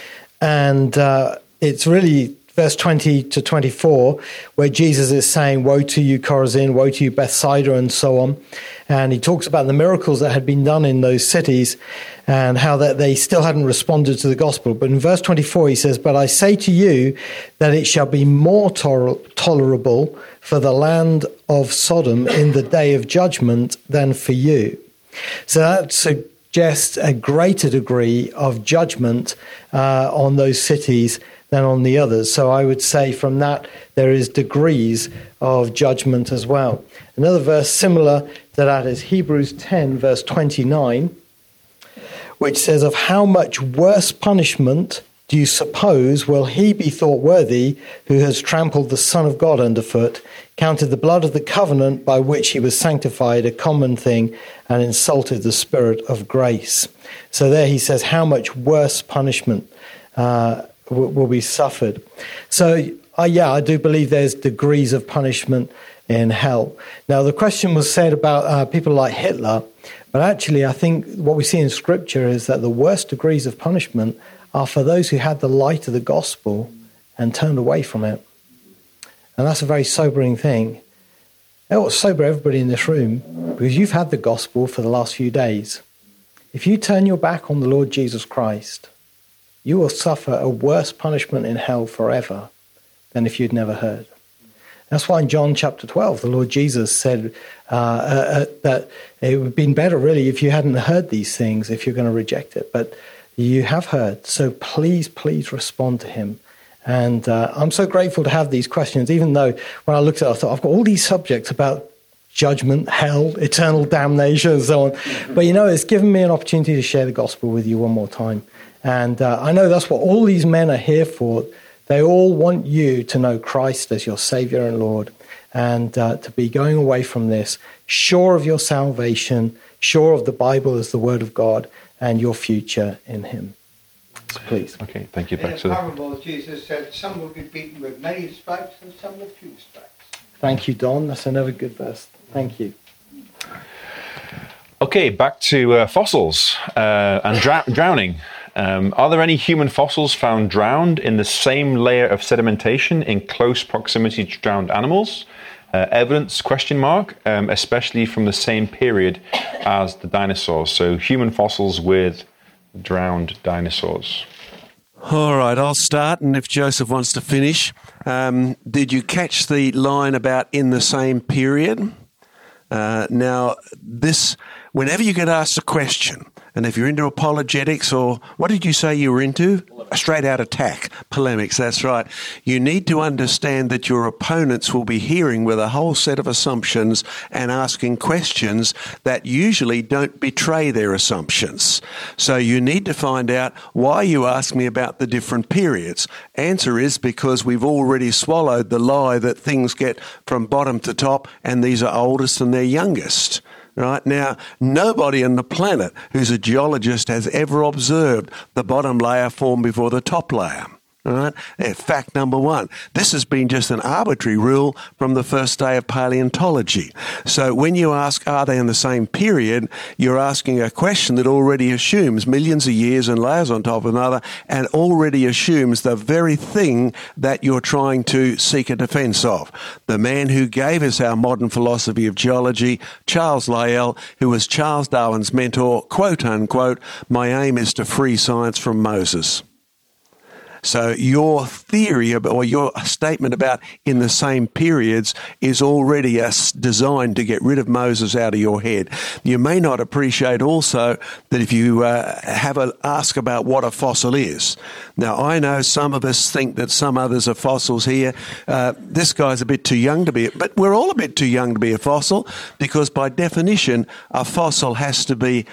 and it's really verse 20 to 24, where Jesus is saying, woe to you, Chorazin, woe to you, Bethsaida, and so on. And he talks about the miracles that had been done in those cities and how that they still hadn't responded to the gospel. But in verse 24, he says, but I say to you that it shall be more tolerable for the land of Sodom in the day of judgment than for you. So that suggests a greater degree of judgment on those cities than on the others. So I would say from that there is degrees of judgment as well. Another verse similar to that is Hebrews 10 verse 29, which says, of how much worse punishment do you suppose will he be thought worthy who has trampled the Son of God underfoot, counted the blood of the covenant by which he was sanctified a common thing, and insulted the Spirit of grace. So there he says how much worse punishment will be suffered. So, I do believe there's degrees of punishment in hell. Now, the question was said about people like Hitler, but actually I think what we see in Scripture is that the worst degrees of punishment are for those who had the light of the gospel and turned away from it. And that's a very sobering thing. It ought to sober everybody in this room, because you've had the gospel for the last few days. If you turn your back on the Lord Jesus Christ, you will suffer a worse punishment in hell forever than if you'd never heard. That's why in John chapter 12, the Lord Jesus said that it would have been better really if you hadn't heard these things, if you're going to reject it. But you have heard, so please respond to him. And I'm so grateful to have these questions, even though when I looked at it, I thought, I've got all these subjects about judgment, hell, eternal damnation, and so on. But it's given me an opportunity to share the gospel with you one more time. And I know that's what all these men are here for. They all want you to know Christ as your Savior and Lord, and to be going away from this, sure of your salvation, sure of the Bible as the Word of God, and your future in Him. So please. Okay, thank you. In the parable, Jesus said, some will be beaten with many stripes and some with few stripes. Thank you, Don. That's another good verse. Thank you. Okay, back to fossils and drowning. Are there any human fossils found drowned in the same layer of sedimentation in close proximity to drowned animals? Evidence, ? Especially from the same period as the dinosaurs. So human fossils with drowned dinosaurs. All right, I'll start, and if Joseph wants to finish. Did you catch the line about in the same period? Now, whenever you get asked a question, and if you're into apologetics or what did you say you were into? A straight out attack, polemics, that's right. You need to understand that your opponents will be hearing with a whole set of assumptions and asking questions that usually don't betray their assumptions. So you need to find out why you ask me about the different periods. Answer is because we've already swallowed the lie that things get from bottom to top and these are oldest and they're youngest. Right now, nobody on the planet who's a geologist has ever observed the bottom layer form before the top layer. All right? Fact number one. This has been just an arbitrary rule from the first day of paleontology. So when you ask, are they in the same period, you're asking a question that already assumes millions of years and layers on top of another, and already assumes the very thing that you're trying to seek a defense of. The man who gave us our modern philosophy of geology, Charles Lyell, who was Charles Darwin's mentor, quote unquote, my aim is to free science from Moses. So your theory or your statement about in the same periods is already designed to get rid of Moses out of your head. You may not appreciate also that if you ask about what a fossil is. Now, I know some of us think that some others are fossils here. This guy's a bit too young to be, but we're all a bit too young to be a fossil, because by definition, a fossil has to be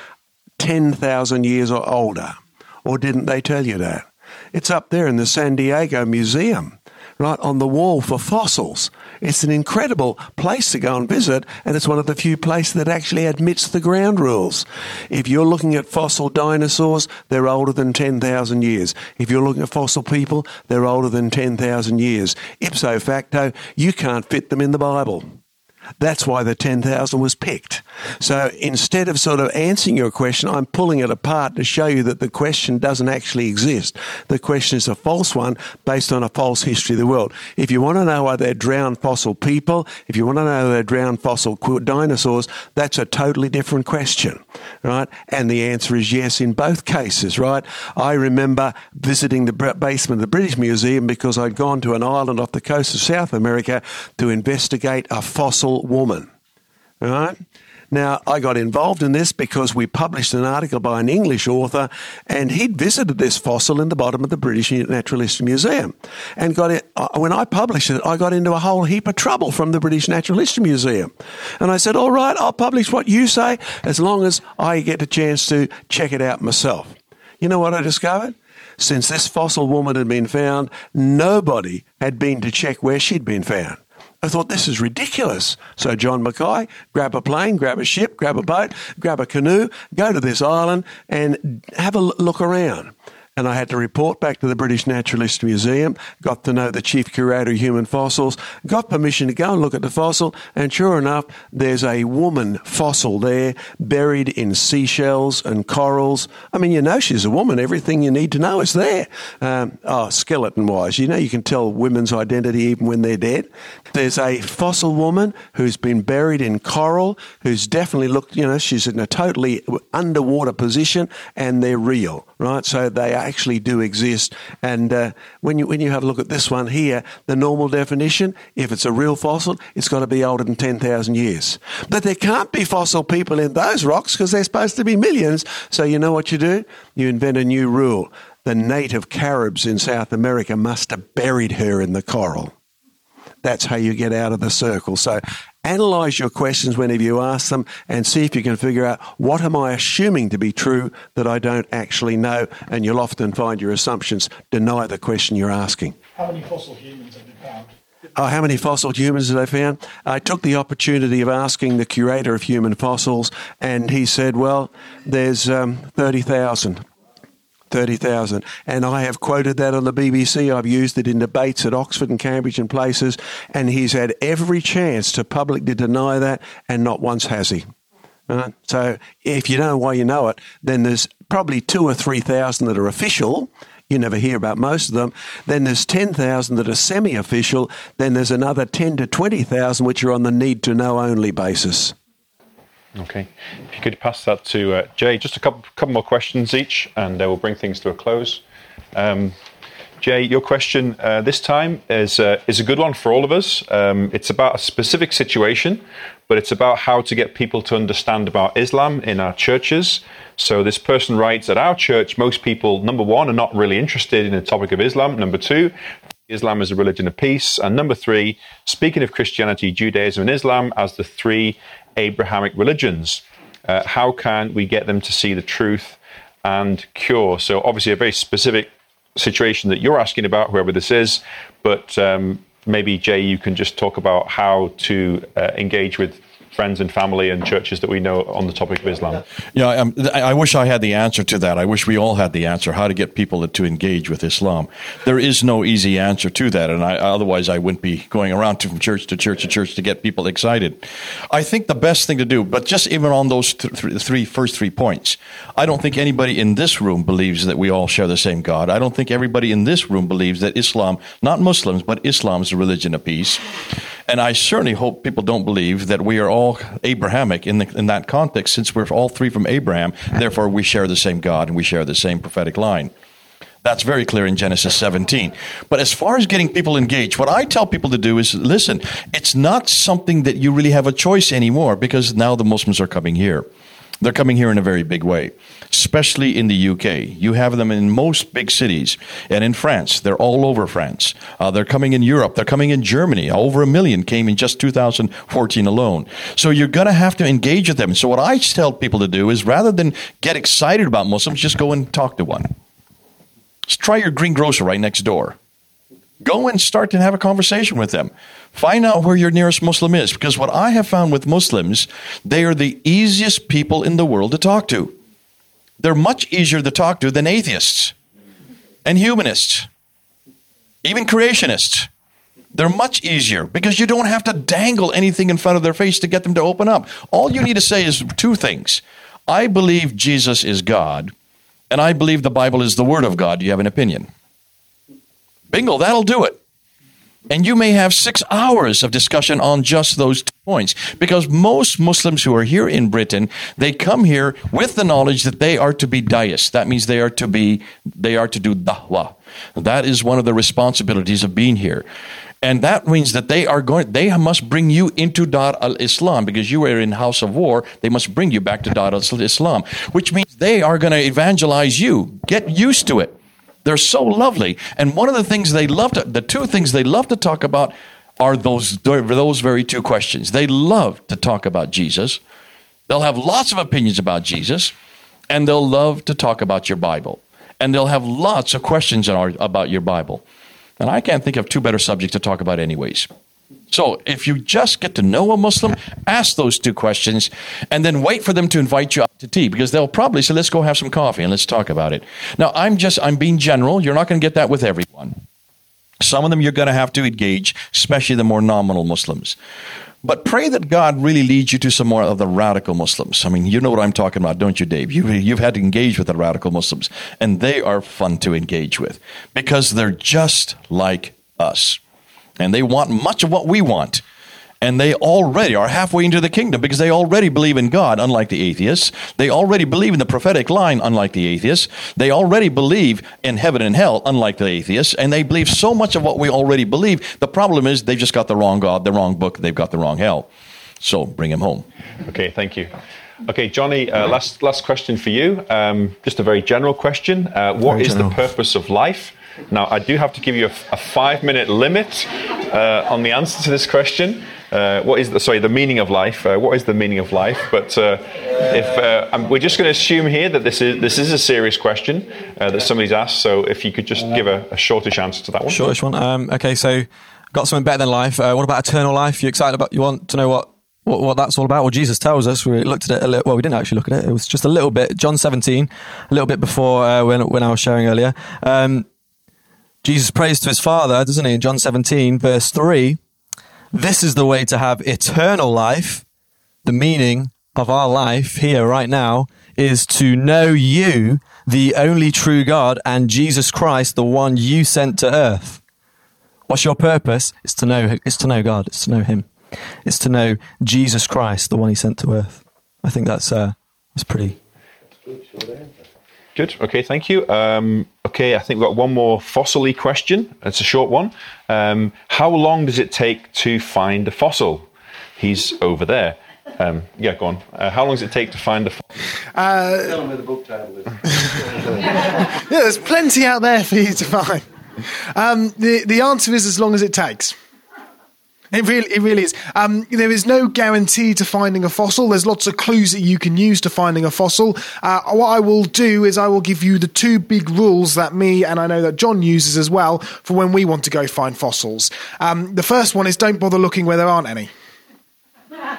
10,000 years or older. Or didn't they tell you that? It's up there in the San Diego Museum, right, on the wall for fossils. It's an incredible place to go and visit, and it's one of the few places that actually admits the ground rules. If you're looking at fossil dinosaurs, they're older than 10,000 years. If you're looking at fossil people, they're older than 10,000 years. Ipso facto, you can't fit them in the Bible. That's why the 10,000 was picked. So instead of sort of answering your question, I'm pulling it apart to show you that the question doesn't actually exist. The question is a false one based on a false history of the world. If you want to know are there drowned fossil people, if you want to know are there drowned fossil dinosaurs, that's a totally different question, right? And the answer is yes in both cases, right? I remember visiting the basement of the British Museum because I'd gone to an island off the coast of South America to investigate a fossil woman. All right? Now, I got involved in this because we published an article by an English author, and he'd visited this fossil in the bottom of the British Natural Museum. And when I published it, I got into a whole heap of trouble from the British Natural History Museum. And I said, all right, I'll publish what you say as long as I get a chance to check it out myself. You know what I discovered? Since this fossil woman had been found, nobody had been to check where she'd been found. I thought, this is ridiculous. So John Mackay, grab a plane, grab a ship, grab a boat, grab a canoe, go to this island and have a look around. And I had to report back to the British Naturalist Museum, got to know the chief curator of human fossils, got permission to go and look at the fossil, and sure enough, there's a woman fossil there, buried in seashells and corals. I mean, you know she's a woman. Everything you need to know is there. Skeleton-wise, you know you can tell women's identity even when they're dead. There's a fossil woman who's been buried in coral, who's definitely looked, you know, she's in a totally underwater position, and they're real, right? So they actually do exist. And when you have a look at this one here, the normal definition, if it's a real fossil, it's got to be older than 10,000 years. But there can't be fossil people in those rocks because they're supposed to be millions. So you know what you do? You invent a new rule. The native Caribs in South America must have buried her in the coral. That's how you get out of the circle. So analyse your questions whenever you ask them and see if you can figure out what am I assuming to be true that I don't actually know, and you'll often find your assumptions deny the question you're asking. How many fossil humans have you found? How many fossil humans have they found? I took the opportunity of asking the curator of human fossils, and he said, well, there's 30,000. 30,000. And I have quoted that on the BBC. I've used it in debates at Oxford and Cambridge and places. And he's had every chance to publicly deny that, and not once has he. So if you don't know why you know it, then there's probably 2,000 or 3,000 that are official. You never hear about most of them. Then there's 10,000 that are semi-official. Then there's another 10 to 20,000 which are on the need-to-know only basis. Okay. If you could pass that to Jay. Just a couple more questions each, and we'll bring things to a close. Jay, your question this time is a good one for all of us. It's about a specific situation, but it's about how to get people to understand about Islam in our churches. So this person writes, at our church, most people, number one, are not really interested in the topic of Islam. Number two, Islam is a religion of peace. And number three, speaking of Christianity, Judaism, and Islam as the three Abrahamic religions, how can we get them to see the truth and cure? So obviously a very specific situation that you're asking about, whoever this is, but maybe Jay, you can just talk about how to engage with friends and family and churches that we know on the topic of Islam? Yeah, I wish I had the answer to that. I wish we all had the answer, how to get people to engage with Islam. There is no easy answer to that, and otherwise I wouldn't be going around from church to church to church to get people excited. I think the best thing to do, but just even on those first 3 points, I don't think anybody in this room believes that we all share the same God. I don't think everybody in this room believes that Islam, not Muslims, but Islam is a religion of peace. And I certainly hope people don't believe that we are all Abrahamic in that context, since we're all 3 from Abraham. Therefore, we share the same God and we share the same prophetic line. That's very clear in Genesis 17. But as far as getting people engaged, what I tell people to do is, listen, it's not something that you really have a choice anymore, because now the Muslims are coming here. They're coming here in a very big way, especially in the UK. You have them in most big cities, and in France. They're all over France. They're coming in Europe. They're coming in Germany. Over 1 million came in just 2014 alone. So you're going to have to engage with them. So what I tell people to do is, rather than get excited about Muslims, just go and talk to one. Just try your greengrocer right next door. Go and start to have a conversation with them. Find out where your nearest Muslim is, because what I have found with Muslims, they are the easiest people in the world to talk to. They're much easier to talk to than atheists and humanists, even creationists. They're much easier because you don't have to dangle anything in front of their face to get them to open up. All you need to say is 2 things. I believe Jesus is God, and I believe the Bible is the Word of God. Do you have an opinion? Bingo, that'll do it. And you may have 6 hours of discussion on just those 2 points, because most Muslims who are here in Britain, they come here with the knowledge that they are to be da'is. That means they are to do da'wah. That is one of the responsibilities of being here. And that means that they must bring you into Dar al-Islam, because you are in House of War. They must bring you back to Dar al-Islam, which means they are going to evangelize you. Get used to it. They're so lovely. And one of the things the 2 things they love to talk about are those very 2 questions. They love to talk about Jesus. They'll have lots of opinions about Jesus, and they'll love to talk about your Bible. And they'll have lots of questions about your Bible. And I can't think of 2 better subjects to talk about anyways. So if you just get to know a Muslim, ask those 2 questions, and then wait for them to invite you out to tea, because they'll probably say, let's go have some coffee and let's talk about it. Now, I'm being general. You're not going to get that with everyone. Some of them you're going to have to engage, especially the more nominal Muslims. But pray that God really leads you to some more of the radical Muslims. I mean, you know what I'm talking about, don't you, Dave? You've had to engage with the radical Muslims, and they are fun to engage with because they're just like us. And they want much of what we want. And they already are halfway into the kingdom because they already believe in God, unlike the atheists. They already believe in the prophetic line, unlike the atheists. They already believe in heaven and hell, unlike the atheists. And they believe so much of what we already believe. The problem is they've just got the wrong God, the wrong book. They've got the wrong hell. So bring him home. Okay, thank you. Okay, Johnny, last question for you. Just a very general question. What is the purpose of life? Now, I do have to give you a 5-minute limit on the answer to this question. What is the meaning of life? What is the meaning of life? But we're just going to assume here that this is a serious question that somebody's asked. So if you could just give a shortish answer to that one. Shortish one. Okay, so got something better than life. What about eternal life? You excited about? You want to know what that's all about? Well, Jesus tells us. We looked at it a little. Well, we didn't actually look at it. It was just a little bit. John 17, a little bit before when I was sharing earlier. Jesus prays to his Father, doesn't he? In John 17, verse 3, this is the way to have eternal life. The meaning of our life here right now is to know you, the only true God, and Jesus Christ, the one you sent to earth. What's your purpose? It's to know God. It's to know him. It's to know Jesus Christ, the one he sent to earth. I think that's pretty good. Okay, thank you. Okay, I think we've got one more fossil-y question. It's a short one. How long does it take to find a fossil? He's over there. Yeah, go on. How long does it take to find a fossil? Tell him where the book title is. Yeah, there's plenty out there for you to find. The answer is as long as it takes. It really is. There is no guarantee to finding a fossil. There's lots of clues that you can use to finding a fossil. What I will do is I will give you the 2 big rules that me and I know that John uses as well for when we want to go find fossils. The first one is don't bother looking where there aren't any.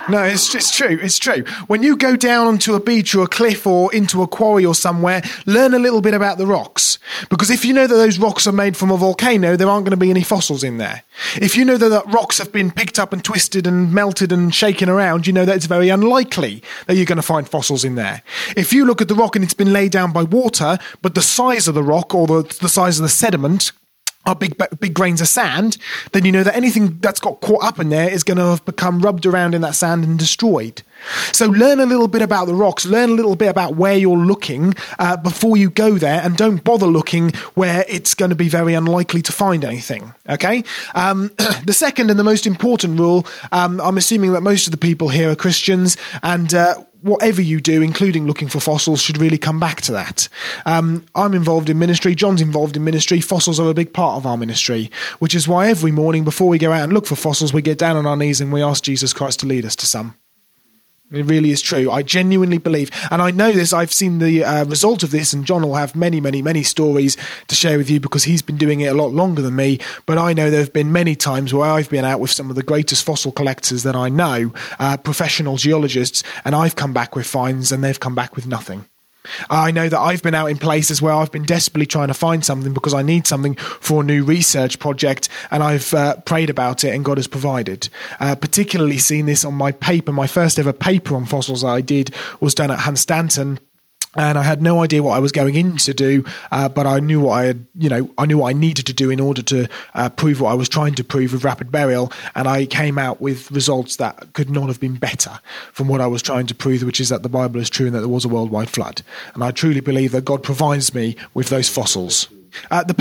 No, it's true. It's true. When you go down onto a beach or a cliff or into a quarry or somewhere, learn a little bit about the rocks. Because if you know that those rocks are made from a volcano, there aren't going to be any fossils in there. If you know that rocks have been picked up and twisted and melted and shaken around, you know that it's very unlikely that you're going to find fossils in there. If you look at the rock and it's been laid down by water, but the size of the rock or the size of the sediment are big grains of sand, then you know that anything that's got caught up in there is going to have become rubbed around in that sand and destroyed. So learn a little bit about the rocks, learn a little bit about where you're looking before you go there, and don't bother looking where it's going to be very unlikely to find anything, okay? The second and the most important rule, I'm assuming that most of the people here are Christians, and whatever you do, including looking for fossils, should really come back to that. I'm involved in ministry, John's involved in ministry, fossils are a big part of our ministry, which is why every morning before we go out and look for fossils, we get down on our knees and we ask Jesus Christ to lead us to some. It really is true. I genuinely believe, and I know this, I've seen the result of this, and John will have many, many, many stories to share with you because he's been doing it a lot longer than me, but I know there have been many times where I've been out with some of the greatest fossil collectors that I know, professional geologists, and I've come back with finds and they've come back with nothing. I know that I've been out in places where I've been desperately trying to find something because I need something for a new research project, and I've prayed about it and God has provided. Particularly seen this on my paper. My first ever paper on fossils that I did was done at Hunstanton. And I had no idea what I was going in to do, but I knew what I knew what I needed to do in order to prove what I was trying to prove with rapid burial. And I came out with results that could not have been better from what I was trying to prove, which is that the Bible is true and that there was a worldwide flood. And I truly believe that God provides me with those fossils. The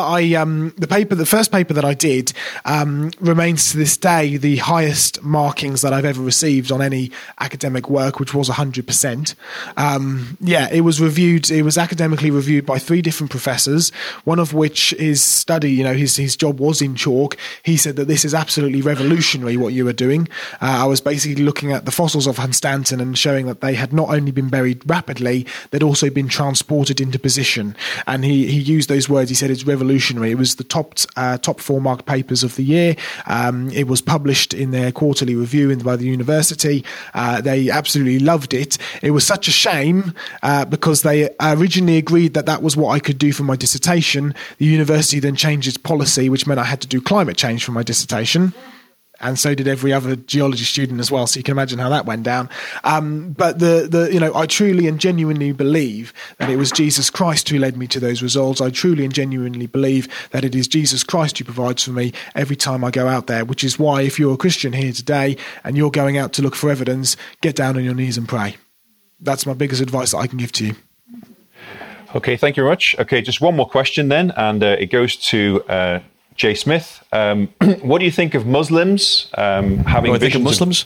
first paper that I did remains to this day the highest markings that I've ever received on any academic work, which was 100%. It was reviewed. It was academically reviewed by 3 different professors, one of which his study, his job was in chalk. He said that this is absolutely revolutionary what you are doing. I was basically looking at the fossils of Hunstanton and showing that they had not only been buried rapidly, they'd also been transported into position. And he used those words. He said it's revolutionary. It was the top 4 marked papers of the year. It was published in their quarterly review by the university. They absolutely loved it. It was such a shame because they originally agreed that was what I could do for my dissertation. The university then changed its policy, which meant I had to do climate change for my dissertation. And so did every other geology student as well. So you can imagine how that went down. But I truly and genuinely believe that it was Jesus Christ who led me to those results. I truly and genuinely believe that it is Jesus Christ who provides for me every time I go out there, which is why if you're a Christian here today and you're going out to look for evidence, get down on your knees and pray. That's my biggest advice that I can give to you. Okay, thank you very much. Okay, just one more question then, and it goes to Jay Smith. What do you think of Muslims having visions? Think of Muslims?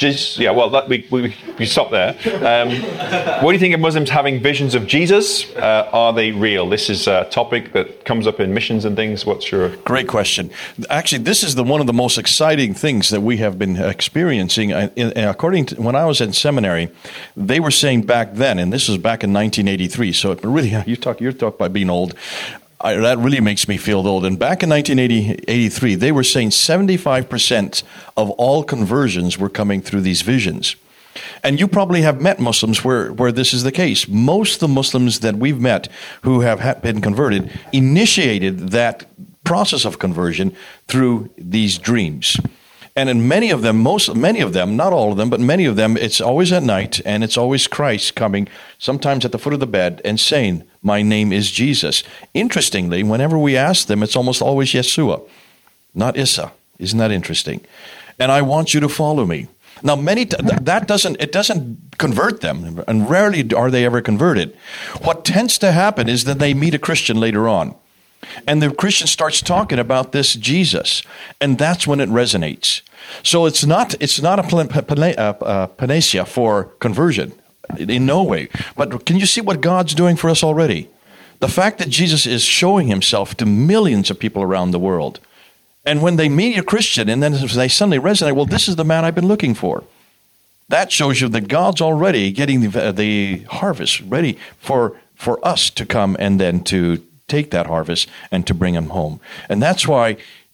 We stop there. What do you think of Muslims having visions of Jesus? Are they real? This is a topic that comes up in missions and things. What's your... Great question. Actually, this is one of the most exciting things that we have been experiencing. According to when I was in seminary, they were saying back then, and this was back in 1983, so it really, you're talking about being old. That really makes me feel old. And back in 1983, they were saying 75% of all conversions were coming through these visions. And you probably have met Muslims where this is the case. Most of the Muslims that we've met who have been converted initiated that process of conversion through these dreams. And in many of them, not all of them, but many of them, it's always at night, and it's always Christ coming, sometimes at the foot of the bed, and saying, "My name is Jesus." Interestingly, whenever we ask them, it's almost always Yeshua, not Issa. Isn't that interesting? And I want you to follow me. Now, it doesn't convert them, and rarely are they ever converted. What tends to happen is that they meet a Christian later on. And the Christian starts talking about this Jesus, and that's when it resonates. So it's not a panacea for conversion, in no way. But can you see what God's doing for us already? The fact that Jesus is showing himself to millions of people around the world. And when they meet a Christian, and then they suddenly resonate, well, this is the man I've been looking for. That shows you that God's already getting the harvest ready for us to come and then to take that harvest and to bring them home. And that's why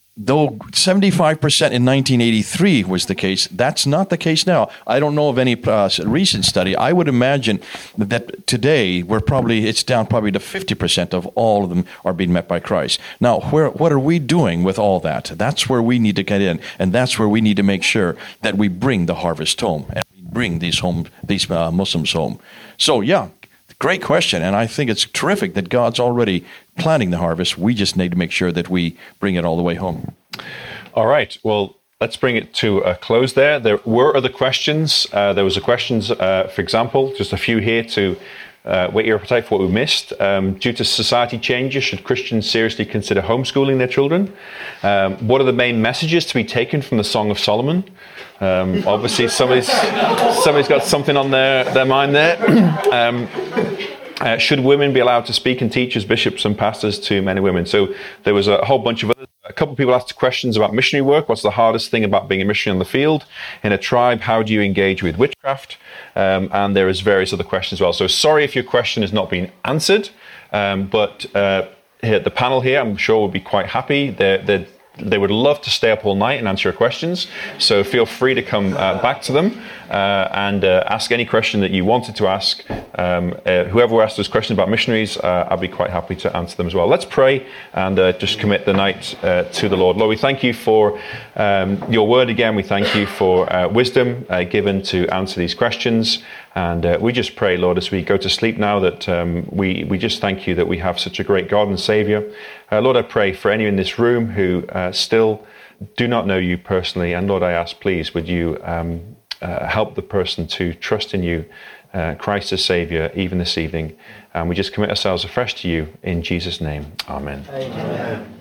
though 75% in 1983 was the case, that's not the case now. I don't know of any recent study. I would imagine that today it's down probably to 50% of all of them are being met by Christ. Now, what are we doing with all that? That's where we need to get in, and that's where we need to make sure that we bring the harvest home and we bring these Muslims home. So, yeah. Great question, and I think it's terrific that God's already planting the harvest. We just need to make sure that we bring it all the way home. All right. Well, let's bring it to a close there. There were other questions. There was a questions, for example, just a few here to whet your appetite for what we missed. Due to society changes, should Christians seriously consider homeschooling their children? What are the main messages to be taken from the Song of Solomon? Obviously, somebody's got something on their mind there. Should women be allowed to speak and teach as bishops and pastors to men and women? So there was a whole bunch of others. A couple of people asked questions about missionary work. What's the hardest thing about being a missionary on the field? In a tribe, how do you engage with witchcraft? And there is various other questions as well. So sorry if your question has not been answered, but here, the panel here, I'm sure will be quite happy. They would love to stay up all night and answer your questions. So feel free to come back to them and ask any question that you wanted to ask. Whoever asked those questions about missionaries, I'll be quite happy to answer them as well. Let's pray and just commit the night to the Lord. Lord, we thank you for your word again. We thank you for wisdom given to answer these questions. And we just pray, Lord, as we go to sleep now, that we just thank you that we have such a great God and Saviour. Lord, I pray for any in this room who still do not know you personally. And Lord, I ask, please, would you help the person to trust in you, Christ as Saviour, even this evening. And we just commit ourselves afresh to you in Jesus' name. Amen. Amen.